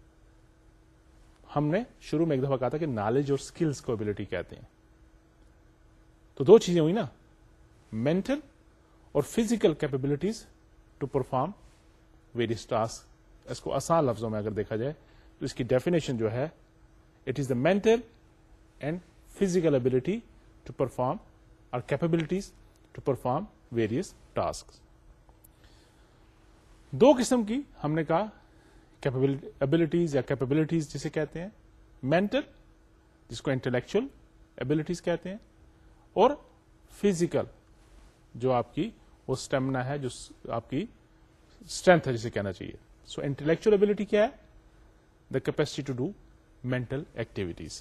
ہم نے شروع میں ایک دفعہ کہا تھا کہ نالج اور اسکلس کو ابلٹی کہتے ہیں. تو دو چیزیں ہوئی نا، مینٹل اور physical capabilities to perform various task. اس کو آسان لفظوں میں اگر دیکھا جائے تو اس کی ڈیفینیشن جو ہے، it is the mental and physical ability to perform اور capabilities to perform various task. دو قسم کی ہم نے کہا ابلٹیز یا کیپبلٹیز جسے کہتے ہیں، مینٹل جس کو انٹلیکچل ابلٹیز کہتے ہیں، اور فزیکل جو آپ کی وہ اسٹیمنا ہے، جو آپ کی اسٹرینتھ ہے جسے کہنا چاہیے. سو انٹلیکچل ابلٹی کیا ہے؟ The capacity to do mental activities.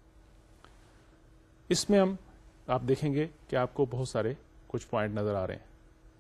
اس میں ہم آپ دیکھیں گے کہ آپ کو بہت سارے کچھ پوائنٹ نظر آ رہے ہیں.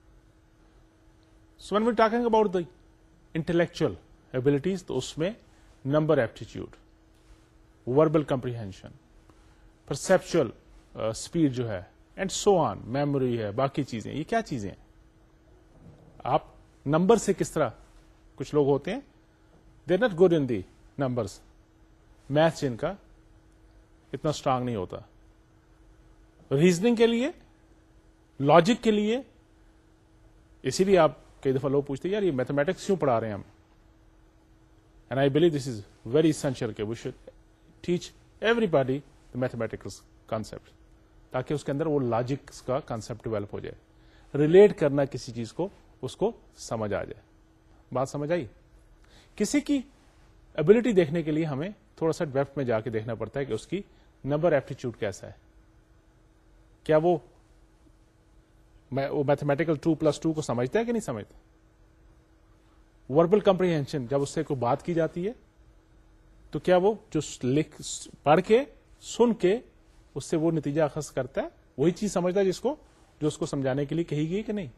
So when we talking about the intellectual abilities, تو اس میں number aptitude, verbal comprehension, perceptual speed جو ہے، اینڈ سو آن، میموری ہے، باقی چیزیں. یہ کیا چیزیں ہیں؟ آپ نمبر سے کس طرح، کچھ لوگ ہوتے ہیں they are not good in the numbers, maths ان کا اتنا اسٹرانگ نہیں ہوتا. ریزننگ کے لیے، لاجک کے لیے، اسی لیے آپ کئی دفعہ لوگ پوچھتے ہیں یار یہ میتھمیٹکس کیوں پڑھا رہے ہیں ہم. And I believe this is very essential کہ we should teach everybody the mathematics concept, تاکہ اس کے اندر وہ لاجک کا کانسپٹ ڈیولپ ہو جائے. ریلیٹ کرنا کسی چیز کو، اس کو سمجھ آ جائے. بات سمجھ آئی؟ کسی کی ابلٹی دیکھنے کے لیے ہمیں تھوڑا سا ڈیپتھ میں جا کے دیکھنا پڑتا ہے کہ اس کی نمبر ایپٹیچیوڈ کیسا ہے. کیا وہ میتھمیٹیکل ٹو پلس ٹو کو سمجھتا ہے کہ نہیں سمجھتا؟ وربل کمپریہینشن، جب اس سے کوئی بات کی جاتی ہے تو کیا وہ جو لکھ پڑھ کے سن کے اس سے وہ نتیجہ اخذ کرتا ہے، وہی چیز سمجھتا ہے جس کو جو اس کو سمجھانے کے لیے کہی گئی کہ نہیں؟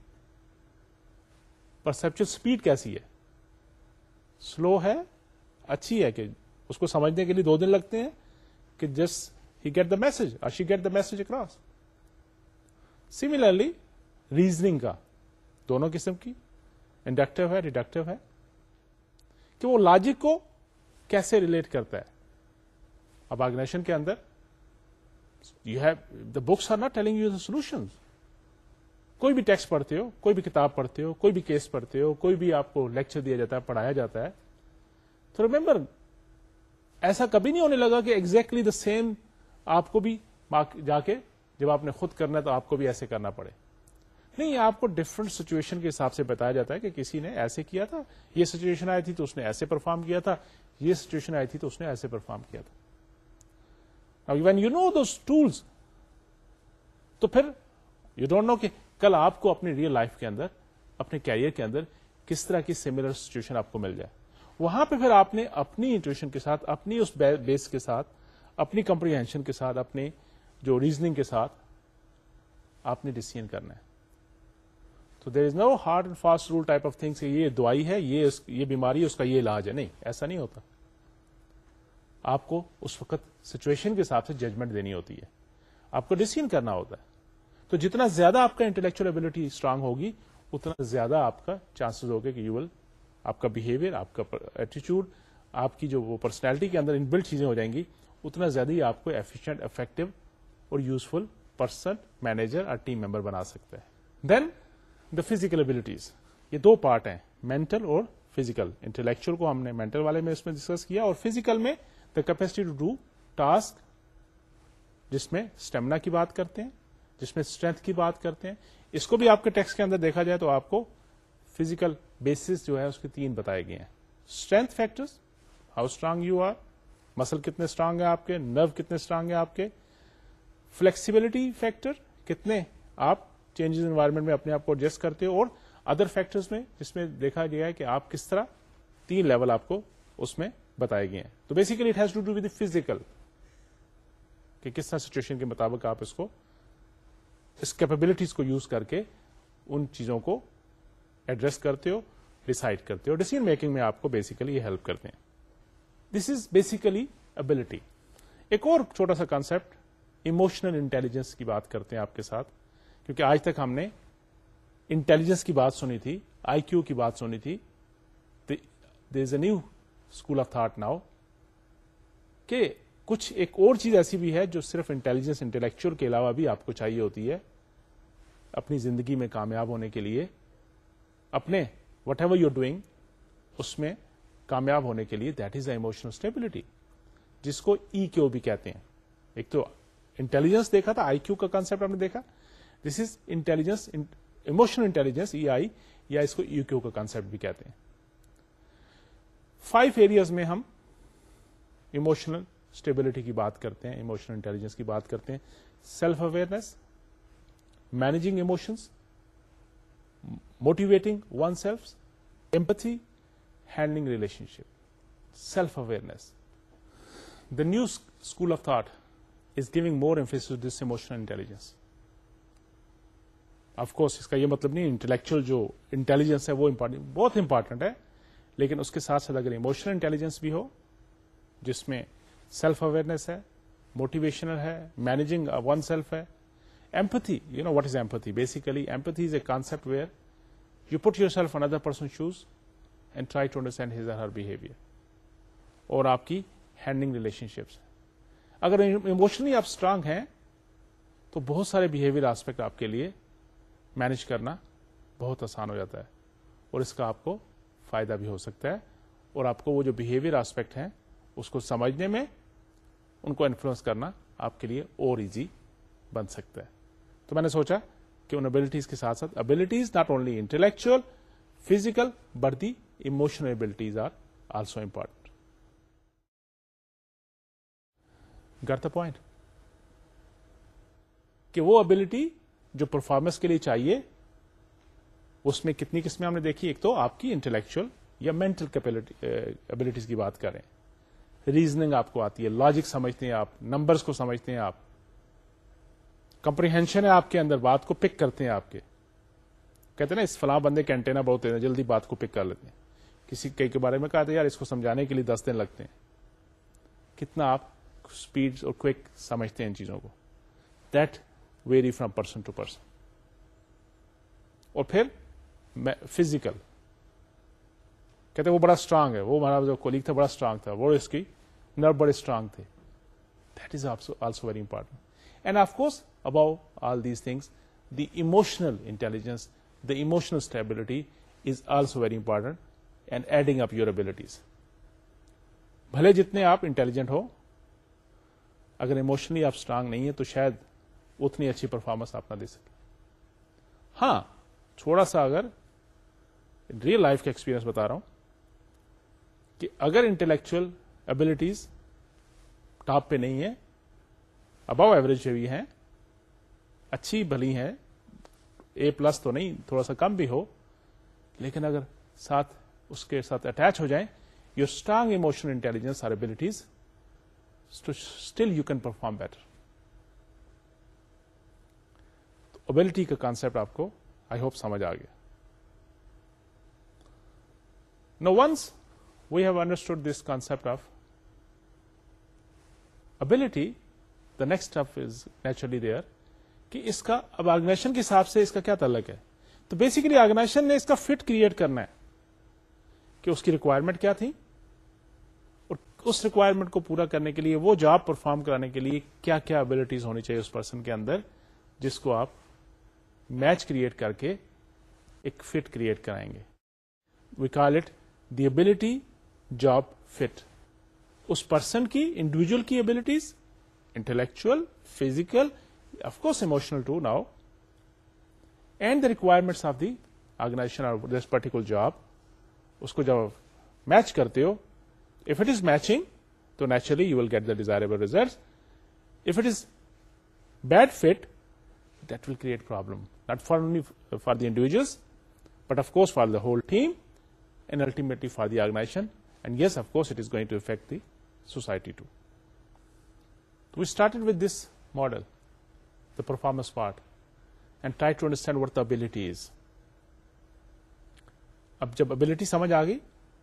پرسپچل اسپیڈ کیسی ہے؟ سلو ہے، اچھی ہے کہ اس کو سمجھنے کے لیے دو دن لگتے ہیں کہ جسٹ ہی گیٹ دا میسج اور she get the message across. Similarly reasoning کا دونوں قسم کی، انڈکٹیو ہے، ڈیڈکٹیو ہے، کہ وہ لاجک کو کیسے ریلیٹ کرتا ہے. اب آرگنائزیشن کے اندر you have the books are not telling you the solution. کوئی بھی ٹیکسٹ پڑھتے ہو، کوئی بھی کتاب پڑھتے ہو، کوئی بھی کیس پڑھتے ہو، کوئی بھی آپ کو لیکچر دیا جاتا ہے، پڑھایا جاتا ہے، تو ریمبر ایسا کبھی نہیں ہونے لگا کہ ایگزیکٹلی دا سیم آپ کو بھی جا کے جب آپ نے خود کرنا ہے تو آپ کو بھی ایسے کرنا پڑے. نہیں، آپ کو ڈفرنٹ سچویشن کے حساب سے بتایا جاتا ہے کہ کسی نے ایسے کیا تھا، یہ سچویشن آئی تھی تو اس نے ایسے پرفارم کیا تھا، یہ سچویشن آئی تھی تو اس نے ایسے پرفارم کیا تھا. When you know those tools, تو پھر یو ڈونٹ نو کہ کل آپ کو اپنی ریئل لائف کے اندر، اپنے کیریئر کے اندر کس طرح کی سملر سچویشن آپ کو مل جائے. وہاں پہ پھر آپ نے اپنی انٹویشن کے ساتھ، اپنی اس بیس کے ساتھ، اپنی کمپریہنشن کے ساتھ، اپنے جو ریزننگ کے ساتھ آپ نے ڈیسیژن کرنا ہے. تو there is no hard and fast rule type of things, یہ دوائی ہے، یہ یہ بیماری ہے، اس کا یہ علاج ہے. نہیں، ایسا نہیں ہوتا. آپ کو اس وقت سچویشن کے حساب سے ججمنٹ دینی ہوتی ہے، آپ کو ڈیسیژن کرنا ہوتا ہے. تو جتنا زیادہ آپ کا انٹلیکچوئل ایبلٹی اسٹرانگ ہوگی، اتنا زیادہ آپ کا چانسز ہوگا کہ یو ول، آپ کا بہیویئر، آپ کا ایٹیچیوڈ، آپ کی جو وہ پرسنالٹی کے اندر انبلٹ چیزیں ہو جائیں گی، اتنا زیادہ ہی آپ کو ایفیشینٹ، افیکٹو اور یوزفل پرسن، مینیجر اور ٹیم ممبر بنا سکتا ہے. دین دا فزیکل ایبلٹیز، یہ دو پارٹ ہیں، مینٹل اور فزیکل. انٹلیکچوئل کو ہم نے مینٹل والے میں اس میں ڈسکس کیا، اور فزیکل میں the capacity to do task, جس میں اسٹیمنا کی بات کرتے ہیں، جس میں اسٹرینتھ کی بات کرتے ہیں. اس کو بھی آپ کے ٹیکسٹ کے اندر دیکھا جائے تو آپ کو فزیکل بیسس جو ہے اس کے تین بتائے گئے ہیں. Strength factors, how strong you are, muscle کتنے اسٹرانگ ہیں آپ کے، نرو کتنے اسٹرانگ ہیں آپ کے. فلیکسیبلٹی فیکٹر، کتنے آپ چینجز انوائرمنٹ میں اپنے آپ کو ایڈجسٹ کرتے ہو. اور ادر فیکٹرز میں جس میں دیکھا گیا ہے کہ آپ کس طرح، تین لیول آپ کو اس میں بتائے گئے ہیں. تو basically it has to do with physical, کہ کس طرح سچویشن کے مطابق آپ اس کو، اس کیپیبلٹیز کو یوز کر کے ان چیزوں کو ایڈریس کرتے ہو، ڈیسائڈ کرتے ہو. ڈیسیژن میکنگ میں آپ کو بیسیکلی یہ ہیلپ کرتے ہیں. This is basically ability. ایک اور چھوٹا سا کانسیپٹ، ایموشنل انٹیلیجنس کی بات کرتے ہیں آپ کے ساتھ، کیونکہ آج تک ہم نے انٹیلیجنس کی بات سنی تھی، آئی کیو کی بات سنی تھی. There is a new school of thought now کہ کچھ ایک اور چیز ایسی بھی ہے جو صرف انٹیلیجنس، انٹلیکچوئل کے علاوہ بھی آپ کو چاہیے ہوتی ہے اپنی زندگی میں کامیاب ہونے کے لیے، اپنے whatever you are doing اس میں کامیاب ہونے کے لیے. That is a emotional stability, جس کو ای کیو بھی کہتے ہیں. ایک تو انٹیلیجنس دیکھا تھا، آئی کیو کا کانسیپٹ ہم نے دیکھا. This is intelligence, emotional intelligence, E I, یا اس کو ای کیو کا کانسیپٹ بھی کہتے ہیں. فائیو ایریاز میں ہم ایموشنل اسٹیبلٹی کی بات کرتے ہیں، ایموشنل انٹیلیجنس کی بات کرتے ہیں. Self awareness, managing emotions, motivating oneself, empathy, handling relationship. Self awareness, the new school of thought is giving more emphasis to this emotional intelligence. Of course اس کا یہ مطلب نہیں انٹلیکچوئل جو انٹیلیجنس ہے وہ امپارٹنٹ، بہت important ہے، لیکن اس کے ساتھ ساتھ اگر ایموشنل انٹیلیجنس بھی ہو، جس میں سیلف اویئرنیس ہے، موٹیویشنل ہے، مینیجنگ ون سیلف ہے. Empathy, you know what is empathy? Basically empathy is a concept where you put yourself in other person shoes and try to understand his or her behaviour. اور آپ کی handling relationships, اگر emotionally آپ strong ہیں تو بہت سارے behaviour aspect آپ کے لیے مینج کرنا بہت آسان ہو جاتا ہے، اور اس کا آپ کو فائدہ بھی ہو سکتا ہے، اور آپ کو وہ جو بہیویئر آسپیکٹ ہیں اس کو سمجھنے میں، ان کو انفلوئنس کرنا آپ کے لیے اور ایزی بن سکتا ہے. تو میں نے سوچا کہ ان ابلٹیز کے ساتھ ساتھ abilities not only intellectual, physical, but the emotional abilities are also important. Get the point کہ وہ ابلٹی جو پرفارمنس کے لیے چاہیے، اس میں کتنی قسمیں ہم نے دیکھی. ایک تو آپ کی انٹلیکچوئل یا مینٹل ابلٹیز کی بات کریں، ریزننگ آپ کو آتی ہے، لاجک سمجھتے ہیں آپ، نمبرز کو سمجھتے ہیں آپ، کمپریہنشن ہے آپ کے اندر، بات کو پک کرتے ہیں آپ کے. کہتے ہیں نا اس فلاں بندے کے انٹینا بہت ہے، جلدی بات کو پک کر لیتے ہیں. کسی کئی کے بارے میں کہا تھا یار اس کو سمجھانے کے لیے دس دن لگتے ہیں. کتنا آپ اسپیڈ اور کوئک سمجھتے ہیں ان چیزوں کو. That vary from person to person. اور پھر فزیکل، کہتے وہ بڑا اسٹرانگ ہے، وہ ہمارا جو کولیگ تھا بڑا اسٹرانگ تھا، وہ اس کی نرو بڑے اسٹرانگ تھے. That is also very important. And of course above all these things the emotional intelligence, the emotional stability is also very important and adding up your abilities. بھلے جتنے آپ انٹیلیجنٹ ہو، اگر ایموشنلی آپ اسٹرانگ نہیں ہیں تو شاید اتنی اچھی پرفارمنس آپ نہ دے سکیں. ہاں تھوڑا سا اگر ریئل لائف کا ایکسپیرئنس بتا رہا ہوں کہ اگر انٹلیکچوئل ابلٹیز ٹاپ پہ نہیں ہیں، ابو ایوریج بھی ہیں، اچھی بھلی ہیں، اے پلس تو نہیں, تھوڑا سا کم بھی ہو, لیکن اگر ساتھ اس کے ساتھ اٹیچ ہو جائیں یور اسٹرانگ ایموشنل انٹیلیجنس اور abilities, still you can perform better. Ability کا کانسپٹ آپ کو آئی ہوپ سمجھ آ گیا. Now once we have understood this concept of ability, the next step is naturally there کہ اس کا اب آرگنائزیشن کے حساب سے اس کا کیا تعلق ہے. تو بیسیکلی آرگنائزیشن نے اس کا فٹ کریٹ کرنا ہے کہ اس کی ریکوائرمنٹ کیا تھی اور اس ریکوائرمنٹ کو پورا کرنے کے لیے, وہ جاب پرفارم کرانے کے لیے کیا کیا ابلیٹیز ہونی چاہیے اس پرسن کے اندر, جس کو آپ میچ کریٹ کر کے ایک فٹ کریٹ کرائیں گے. We call it the ability job fit. اس پرسن کی انڈیویجل کی abilities, intellectual, physical, of course emotional too now, and the requirements of the organization اور دس پرٹیکولر جاب, اس کو جب میچ کرتے ہو, اف اٹ از میچنگ تو naturally you will get the desirable results. If it is bad fit, that will create problem, not for only for the individuals, but of course for the whole team and ultimately for the organization. And yes, of course, it is going to affect the society too. So we started with this model, the performance part, and tried to understand what the ability is. اب جب ability سمجھ آ گئی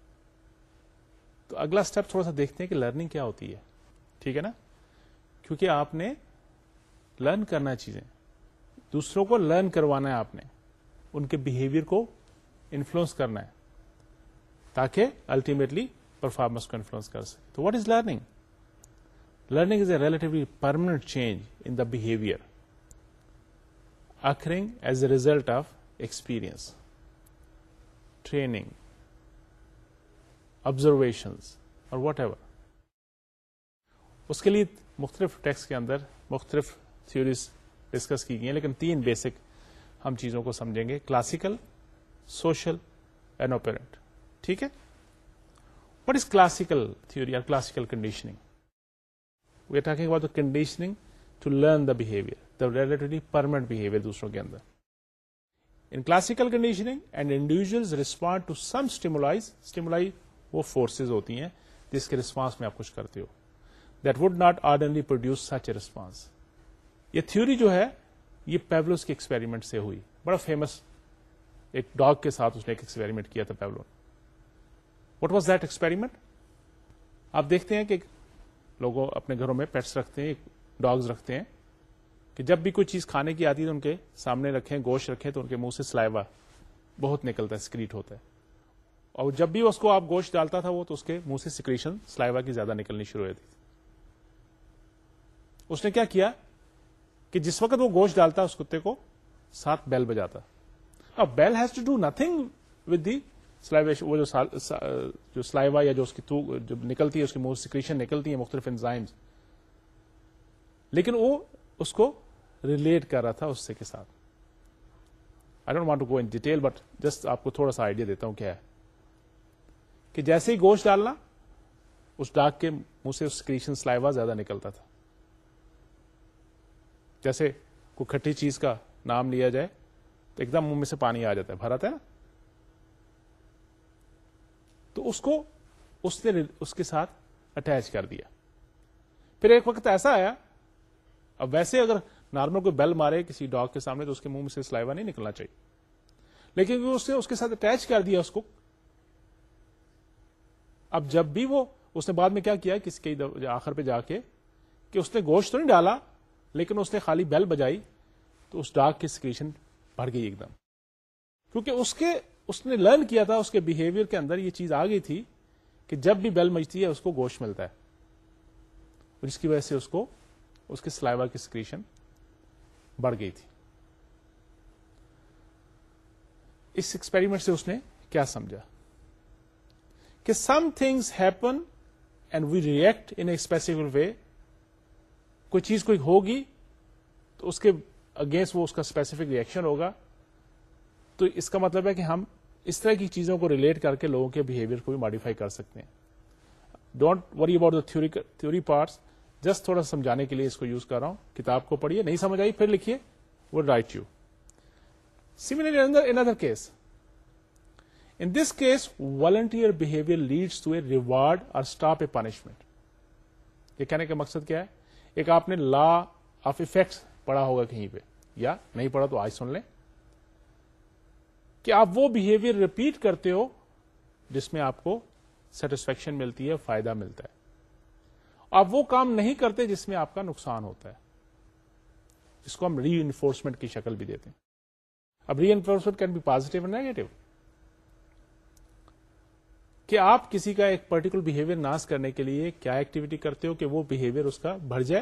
تو اگلا step تھوڑا سا دیکھتے ہیں کہ لرننگ کیا ہوتی ہے. ٹھیک ہے نا, کیونکہ آپ نے لرن کرنا ہے چیزیں, دوسروں کو لرن کروانا ہے, آپ نے ان کے بہیویئر کو انفلوئنس کرنا ہے تاکہ الٹیمیٹلی پرفارمنس کو انفلوئنس کر سکے. تو what is learning? Learning is a relatively permanent change in the behaviour occurring as a result of experience, training, observations or whatever. اس کے لیے مختلف ٹیکسٹ کے اندر مختلف تھیوریز ڈسکس کی گئی ہیں, لیکن تین بیسک ہم چیزوں کو سمجھیں گے, کلاسیکل, سوشل اینڈ اوپیرنٹ. ٹھیک ہے. واٹ از کلاسیکل تھیوری اور classical conditioning? We are talking about the conditioning to learn the behaviour, the relatively permanent behaviour دوسروں کے اندر. In classical conditioning and individuals respond to some stimuli. Stimuli وہ forces ہوتی ہیں جس کے response میں آپ کچھ کرتے ہو, that would not ordinarily produce such a response. یہ تھیوری جو ہے یہ پیولوس کے ایکسپیریمنٹ سے ہوئی. بڑا فیمس ایک ڈاگ کے ساتھ اس نے ایک ایکسپیریمنٹ کیا تھا Pavlov. What was that experiment? آپ دیکھتے ہیں کہ لوگوں اپنے گھروں میں پیٹس رکھتے ہیں, ڈاگز رکھتے ہیں, کہ جب بھی کوئی چیز کھانے کی آتی ہے تو ان کے سامنے رکھیں, گوشت رکھیں تو ان کے منہ سے سلائیوا بہت نکلتا ہے, سکریٹ ہوتا ہے. اور جب بھی اس کو آپ گوشت ڈالتا تھا وہ تو اس کے منہ سے سکریشن سلائیوا کی زیادہ نکلنی شروع ہو جاتی تھی. اس نے کیا کیا کہ جس وقت وہ گوشت ڈالتا اس کتے کو ساتھ بیل بجاتا. اب bell has to do nothing with the saliva, وہ جو سلائیوا یا جو اس کی جو نکلتی ہے اس کے منہ سے سکریشن نکلتی ہیں مختلف انزائمز, لیکن وہ اس کو ریلیٹ کر رہا تھا اس سے کے ساتھ. I don't want to go in detail but just آپ کو تھوڑا سا آئیڈیا دیتا ہوں کیا ہے کہ جیسے ہی گوشت ڈالنا اس ڈاگ کے منہ سے سکریشن سلائیوا زیادہ نکلتا تھا. جیسے کوئی کھٹی چیز کا نام لیا جائے تو ایک دم منہ میں سے پانی آ جاتا ہے, بھر آتا ہے نا. تو اس کو اس نے اس کے ساتھ اٹیچ کر دیا. پھر ایک وقت ایسا آیا, اب ویسے اگر نارمل کوئی بیل مارے کسی ڈاگ کے سامنے تو اس کے منہ میں سے سلائیوا نہیں نکلنا چاہیے, لیکن اس نے اس کے ساتھ اٹیچ کر دیا اس کو. اب جب بھی وہ اس نے بعد میں کیا کیا کس کے آخر پہ جا کے کہ اس نے گوشت تو نہیں ڈالا لیکن اس نے خالی بیل بجائی تو اس ڈاگ کی سکریشن بڑھ گئی ایک دم, کیونکہ اس کے اس نے لرن کیا تھا, اس کے بہیویئر کے اندر یہ چیز آ گئی تھی کہ جب بھی بیل بجتی ہے اس کو گوشت ملتا ہے, جس کی وجہ سے اس کو اس کے سلائیوا کی سکریشن بڑھ گئی تھی. اس ایکسپیریمنٹ سے اس نے کیا سمجھا کہ some things happen and we react in a specific way. کوئی چیز کوئی ہوگی تو اس کے اگینسٹ وہ اس کا اسپیسیفک ریئیکشن ہوگا. تو اس کا مطلب ہے کہ ہم اس طرح کی چیزوں کو ریلیٹ کر کے لوگوں کے بہیویئر کو بھی ماڈیفائی کر سکتے ہیں. Don't worry about the theory theory parts, just تھوڑا سمجھانے کے لیے اس کو یوز کر رہا ہوں. کتاب کو پڑھیے, نہیں سمجھ آئی پھر لکھیے, وہ right you. Similarly, another, another case. In this case, volunteer behavior leads to a reward or stop a punishment. یہ کہنے کا مقصد کیا ہے؟ ایک آپ نے لا آف افیکٹس پڑھا ہوگا کہیں پہ, یا نہیں پڑھا تو آج سن لیں کہ آپ وہ بہیویئر ریپیٹ کرتے ہو جس میں آپ کو سیٹسفیکشن ملتی ہے, فائدہ ملتا ہے. آپ وہ کام نہیں کرتے جس میں آپ کا نقصان ہوتا ہے. اس کو ہم ری انفورسمنٹ کی شکل بھی دیتے ہیں. اب reinforcement can be positive اور نیگیٹو, کہ آپ کسی کا ایک پرٹیکولر بہیویئر ناش کرنے کے لیے کیا ایکٹیویٹی کرتے ہو کہ وہ بہیویئر اس کا بڑھ جائے,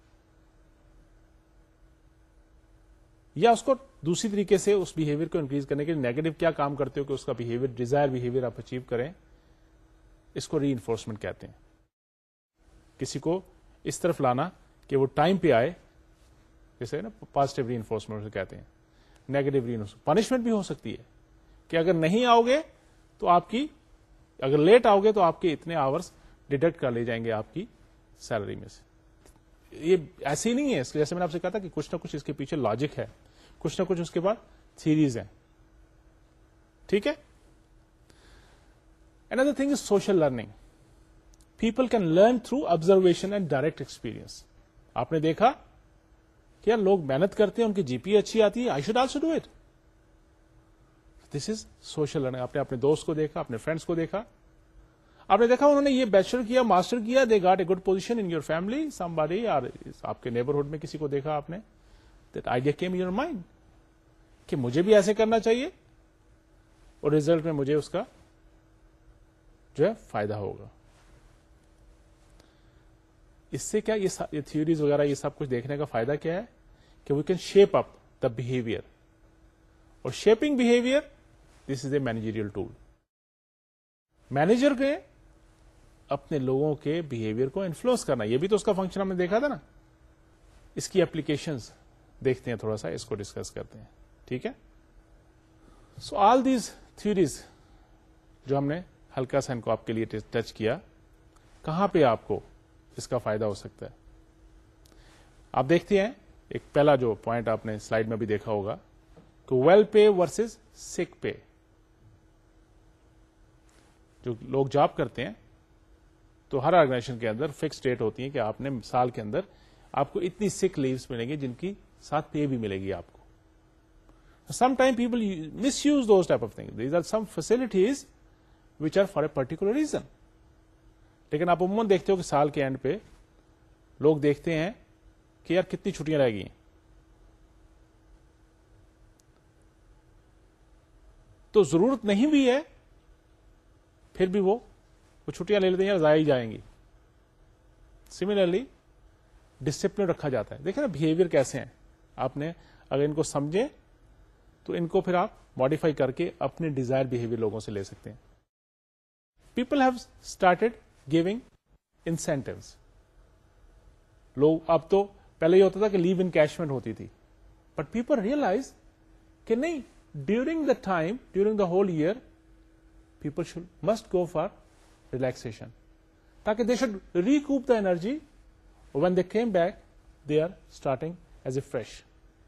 یا اس کو دوسری طریقے سے اس بہیویئر کو انکریز کرنے کے لیے نیگیٹو کیا کام کرتے ہو کہ اس کا بہیویئر, ڈیزائر بہیویئر آپ اچیو کریں. اس کو ری انفورسمنٹ کہتے ہیں. کسی کو اس طرف لانا کہ وہ ٹائم پہ آئے, جیسے نا پازیٹیو ری انفورسمنٹ کہتے ہیں. نیگیٹو ری انفورسمنٹ پنشمنٹ بھی ہو سکتی ہے کہ اگر نہیں آؤ گے تو آپ کی, اگر لیٹ آؤ گے تو آپ کے اتنے آورس ڈیڈکٹ کر لے جائیں گے آپ کی سیلری میں سے. یہ ایسے ہی نہیں ہے, جیسے میں نے آپ سے کہا تھا کہ کچھ نہ کچھ اس کے پیچھے لاجک ہے, کچھ نہ کچھ اس کے بعد تھیریز ہیں. ٹھیک ہے. Another thing is social learning. People can learn through observation and direct experience. آپ نے دیکھا کہ یار لوگ محنت کرتے ہیں, ان کی جی پی اچھی آتی ہے, I should also do it. This is social learning. آپ نے اپنے دوست کو دیکھا, اپنے فرینڈس کو دیکھا, آپ نے دیکھا انہوں نے یہ بیچلر کیا, ماسٹر کیا, they got a good position in your family, somebody, اور آپ کے نیبرہڈ میں کسی کو دیکھا آپ نے, that idea came in your mind کہ مجھے بھی ایسے کرنا چاہیے اور ریزلٹ میں مجھے اس کا جو ہے فائدہ ہوگا. اس سے کیا یہ تھیوریز وغیرہ یہ سب کچھ دیکھنے کا فائدہ کیا ہے کہ we can shape up the behaviour, اور shaping behaviour this is a managerial tool. Manager کے اپنے لوگوں کے بہیویئر کو انفلوئنس کرنا, یہ بھی تو اس کا فنکشن ہم نے دیکھا تھا نا. اس کی اپلیکیشنز دیکھتے ہیں, تھوڑا سا اس کو ڈسکس کرتے ہیں. ٹھیک ہے. سو آل دیز تھیوریز جو ہم نے ہلکا سا ان کو آپ کے لیے ٹچ کیا, کہاں پہ آپ کو اس کا فائدہ ہو سکتا ہے. آپ دیکھتے ہیں ایک پہلا جو پوائنٹ آپ نے سلائیڈ میں بھی دیکھا ہوگا کہ ویل پے ورسز سک پے. جو لوگ جاب کرتے ہیں تو ہر آرگنائزیشن کے اندر فکس ڈیٹ ہوتی ہے کہ آپ نے سال کے اندر آپ کو اتنی سک لیوز ملیں گی جن کی ساتھ پے بھی ملے گی آپ کو. Some time people misuse those type of thing. These are some facilities which are for a particular reason. لیکن آپ عموماً دیکھتے ہو کہ سال کے اینڈ پہ لوگ دیکھتے ہیں کہ یار کتنی چھٹیاں رہ گئی ہیں, تو ضرورت نہیں بھی ہے پھر بھی وہ وہ چھٹیاں لے لیتے ہیں, یار ضائع ہی جائیں گی. سملرلی ڈسپلن رکھا جاتا ہے. دیکھیں نا بہیویئر کیسے ہیں, آپ نے اگر ان کو سمجھے تو ان کو پھر آپ ماڈیفائی کر کے اپنے ڈیزائر بہیویئر لوگوں سے لے سکتے ہیں. People have started giving incentives. لوگ اب تو پہلے یہ ہوتا تھا کہ لیو انکیشمنٹ ہوتی تھی, بٹ پیپل ریئلائز کہ نہیں, during the time, during the whole year people should must go for relaxation, تاکہ they should recoup the energy. When they came back they are starting as a fresh.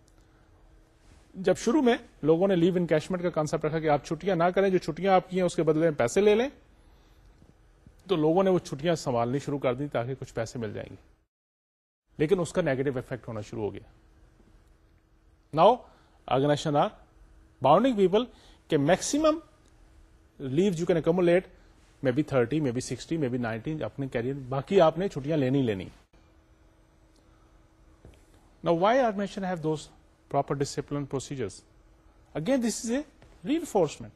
جب شروع میں لوگوں نے لیو encashment کا concept رکھا کہ آپ چھٹیاں نہ کریں, جو چھٹیاں آپ کی ہیں اس کے بدلے میں پیسے لے لیں, تو لوگوں نے وہ چھٹیاں سنبھالنی شروع کر دی تاکہ کچھ پیسے مل جائیں گے. لیکن اس کا نیگیٹو افیکٹ ہونا شروع ہو گیا. Now organization are bounding people کہ maximum leave you can accumulate maybe thirty, maybe sixty, maybe ninety اپنے کیریئر, باقی آپ نے چھٹیاں لینی لینی. Now why organization have those proper discipline procedures? Again, this is a reinforcement.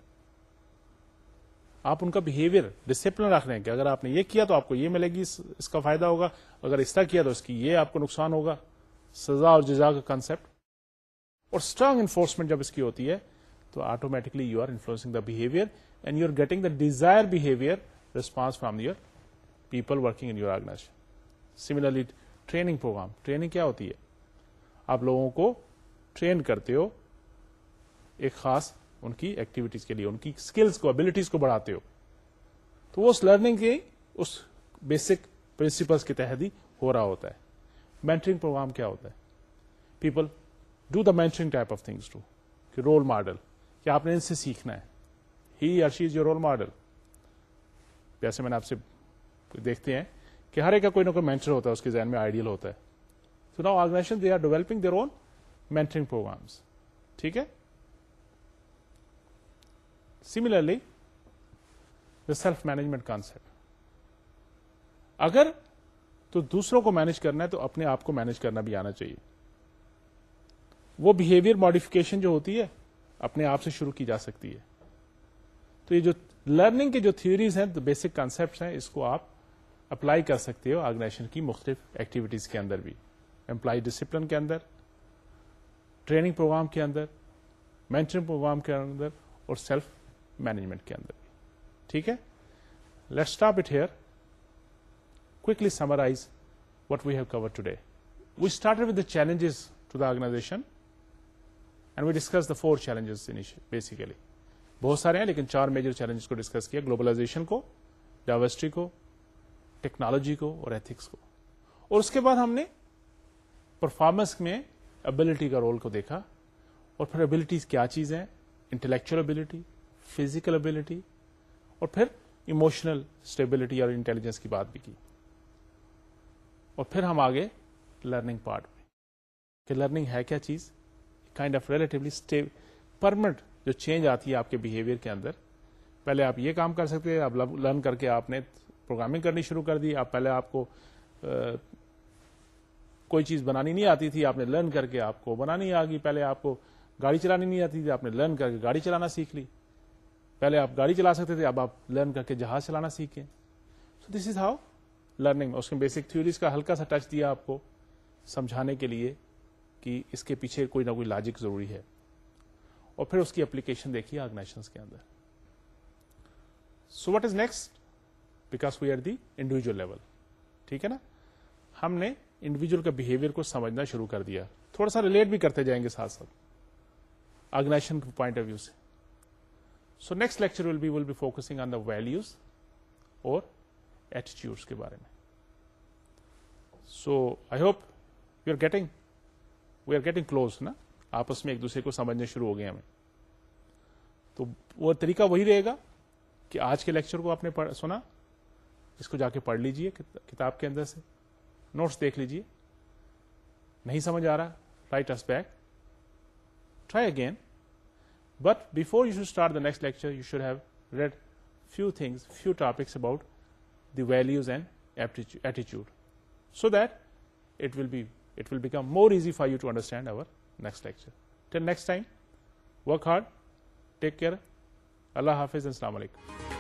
آپ ان کا بہیویئر ڈسپلن رکھ رہے ہیں کہ اگر آپ نے یہ کیا تو آپ کو یہ ملے گی, اس کا فائدہ ہوگا, اگر اس طرح کیا تو اس کی یہ آپ کو نقصان ہوگا. سزا اور جزا کا کنسپٹ اور اسٹرانگ انفورسمنٹ جب اس کی ہوتی ہے تو automatically you are influencing the behaviour and you are getting the desire behaviour response from your people working in your organization. Similarly training program, training کیا ہوتی ہے, آپ لوگوں کو ٹرین کرتے ہو ایک خاص ان کی ایکٹیویٹیز کے لیے, ان کی اسکلس کو, ابلیٹیز کو بڑھاتے ہو, تو وہ اس لرننگ کے اس بیسک پرنسپلس کے تحت ہی ہو رہا ہوتا ہے. مینٹرنگ پروگرام کیا ہوتا ہے, people do the mentoring type of things too, کہ رول ماڈل کہ آپ نے ان سے سیکھنا ہے. He or she is your role model. جیسے میں نے آپ سے دیکھتے ہیں کہ ہر ایک کا کوئی نہ کوئی مینٹر ہوتا ہے, اس کے ذہن میں آئیڈیل ہوتا ہے. So now organization they are developing their own mentoring programs. ٹھیک ہے. Similarly, the self management concept. اگر تو دوسروں کو مینج کرنا ہے تو اپنے آپ کو مینج کرنا بھی آنا چاہیے. وہ بہیویئر ماڈیفکیشن جو ہوتی ہے اپنے آپ سے شروع کی جا سکتی ہے. تو یہ جو لرننگ کے جو تھیوریز ہیں, بیسک کانسیپٹس ہیں, اس کو آپ اپلائی کر سکتے ہو آرگنائزیشن کی مختلف ایکٹیویٹیز کے اندر بھی. امپلائی ڈسپلن کے اندر, ٹریننگ پروگرام کے اندر, مینٹرنگ پروگرام کے اندر, اور سیلف مینجمنٹ کے اندر بھی. ٹھیک ہے. Let's stop it here. Quickly summarize what we have covered today. We started with the challenges to the organization and we discussed the four challenges initially, basically. بہت سارے ہیں لیکن چار میجر چیلنجز کو ڈسکس کیا. گلوبلائزیشن کو, diversity کو, technology کو اور ایتھکس کو. اور اس کے بعد ہم نے پرفارمنس میں ابلٹی کا رول کو دیکھا, اور پھر ابلٹیز کیا چیز ہیں, انٹلیکچوئل ابلٹی, فزیکل ابلٹی, اور پھر ایموشنل اسٹیبلٹی اور انٹیلیجنس کی بات بھی کی. اور پھر ہم آگے لرننگ پارٹ میں کہ لرننگ ہے کیا چیز, کائنڈ آف ریلیٹیولی پرمنٹ جو چینج آتی ہے آپ کے بہیویئر کے اندر. پہلے آپ یہ کام کر سکتے ہیں, آپ لرن کر کے آپ نے پروگرامنگ کرنی شروع کر دی. آپ پہلے آپ کو آ, کوئی چیز بنانی نہیں آتی تھی, آپ نے لرن کر کے آپ کو بنانی آ گئی. پہلے آپ کو گاڑی چلانی نہیں آتی تھی, آپ نے لرن کر کے گاڑی چلانا سیکھ لی. پہلے آپ گاڑی چلا سکتے تھے, اب آپ لرن کر کے جہاز چلانا سیکھیں. سو دس از ہاؤ لرننگ. اس کے بیسک تھیوریز کا ہلکا سا ٹچ دیا آپ کو سمجھانے کے لیے کہ اس کے پیچھے کوئی نہ کوئی لاجک ضروری ہے, اور پھر اس کی اپلیکیشن دیکھیے آرگنائزیشنز کے اندر. So what is next, because we are the individual level. ٹھیک ہے نا, ہم نے انڈیویجل کا بہیویئر کو سمجھنا شروع کر دیا. تھوڑا سا ریلیٹ بھی کرتے جائیں گے ساتھ ساتھ آرگنائزیشن کے پوائنٹ آف ویو سے. So next lecture will be will be focusing on the values اور ایٹیٹیوڈس کے بارے میں. So I hope we are getting we are getting close نا, آپس میں ایک دوسرے کو سمجھنے شروع ہو گئے ہمیں. تو وہ طریقہ وہی رہے گا کہ آج کے لیکچر کو آپ نے سنا, اس کو جا کے پڑھ لیجئے کتاب کے اندر سے, نوٹس دیکھ لیجئے. نہیں سمجھ آ رہا, write us back, try again. But before you should start the next lecture you should have read few things, few topics about the values and attitude, so that it will be it will become more easy for you to understand our next lecture. Till next time, work hard, take care. Allah Hafiz and Assalamu Alaikum.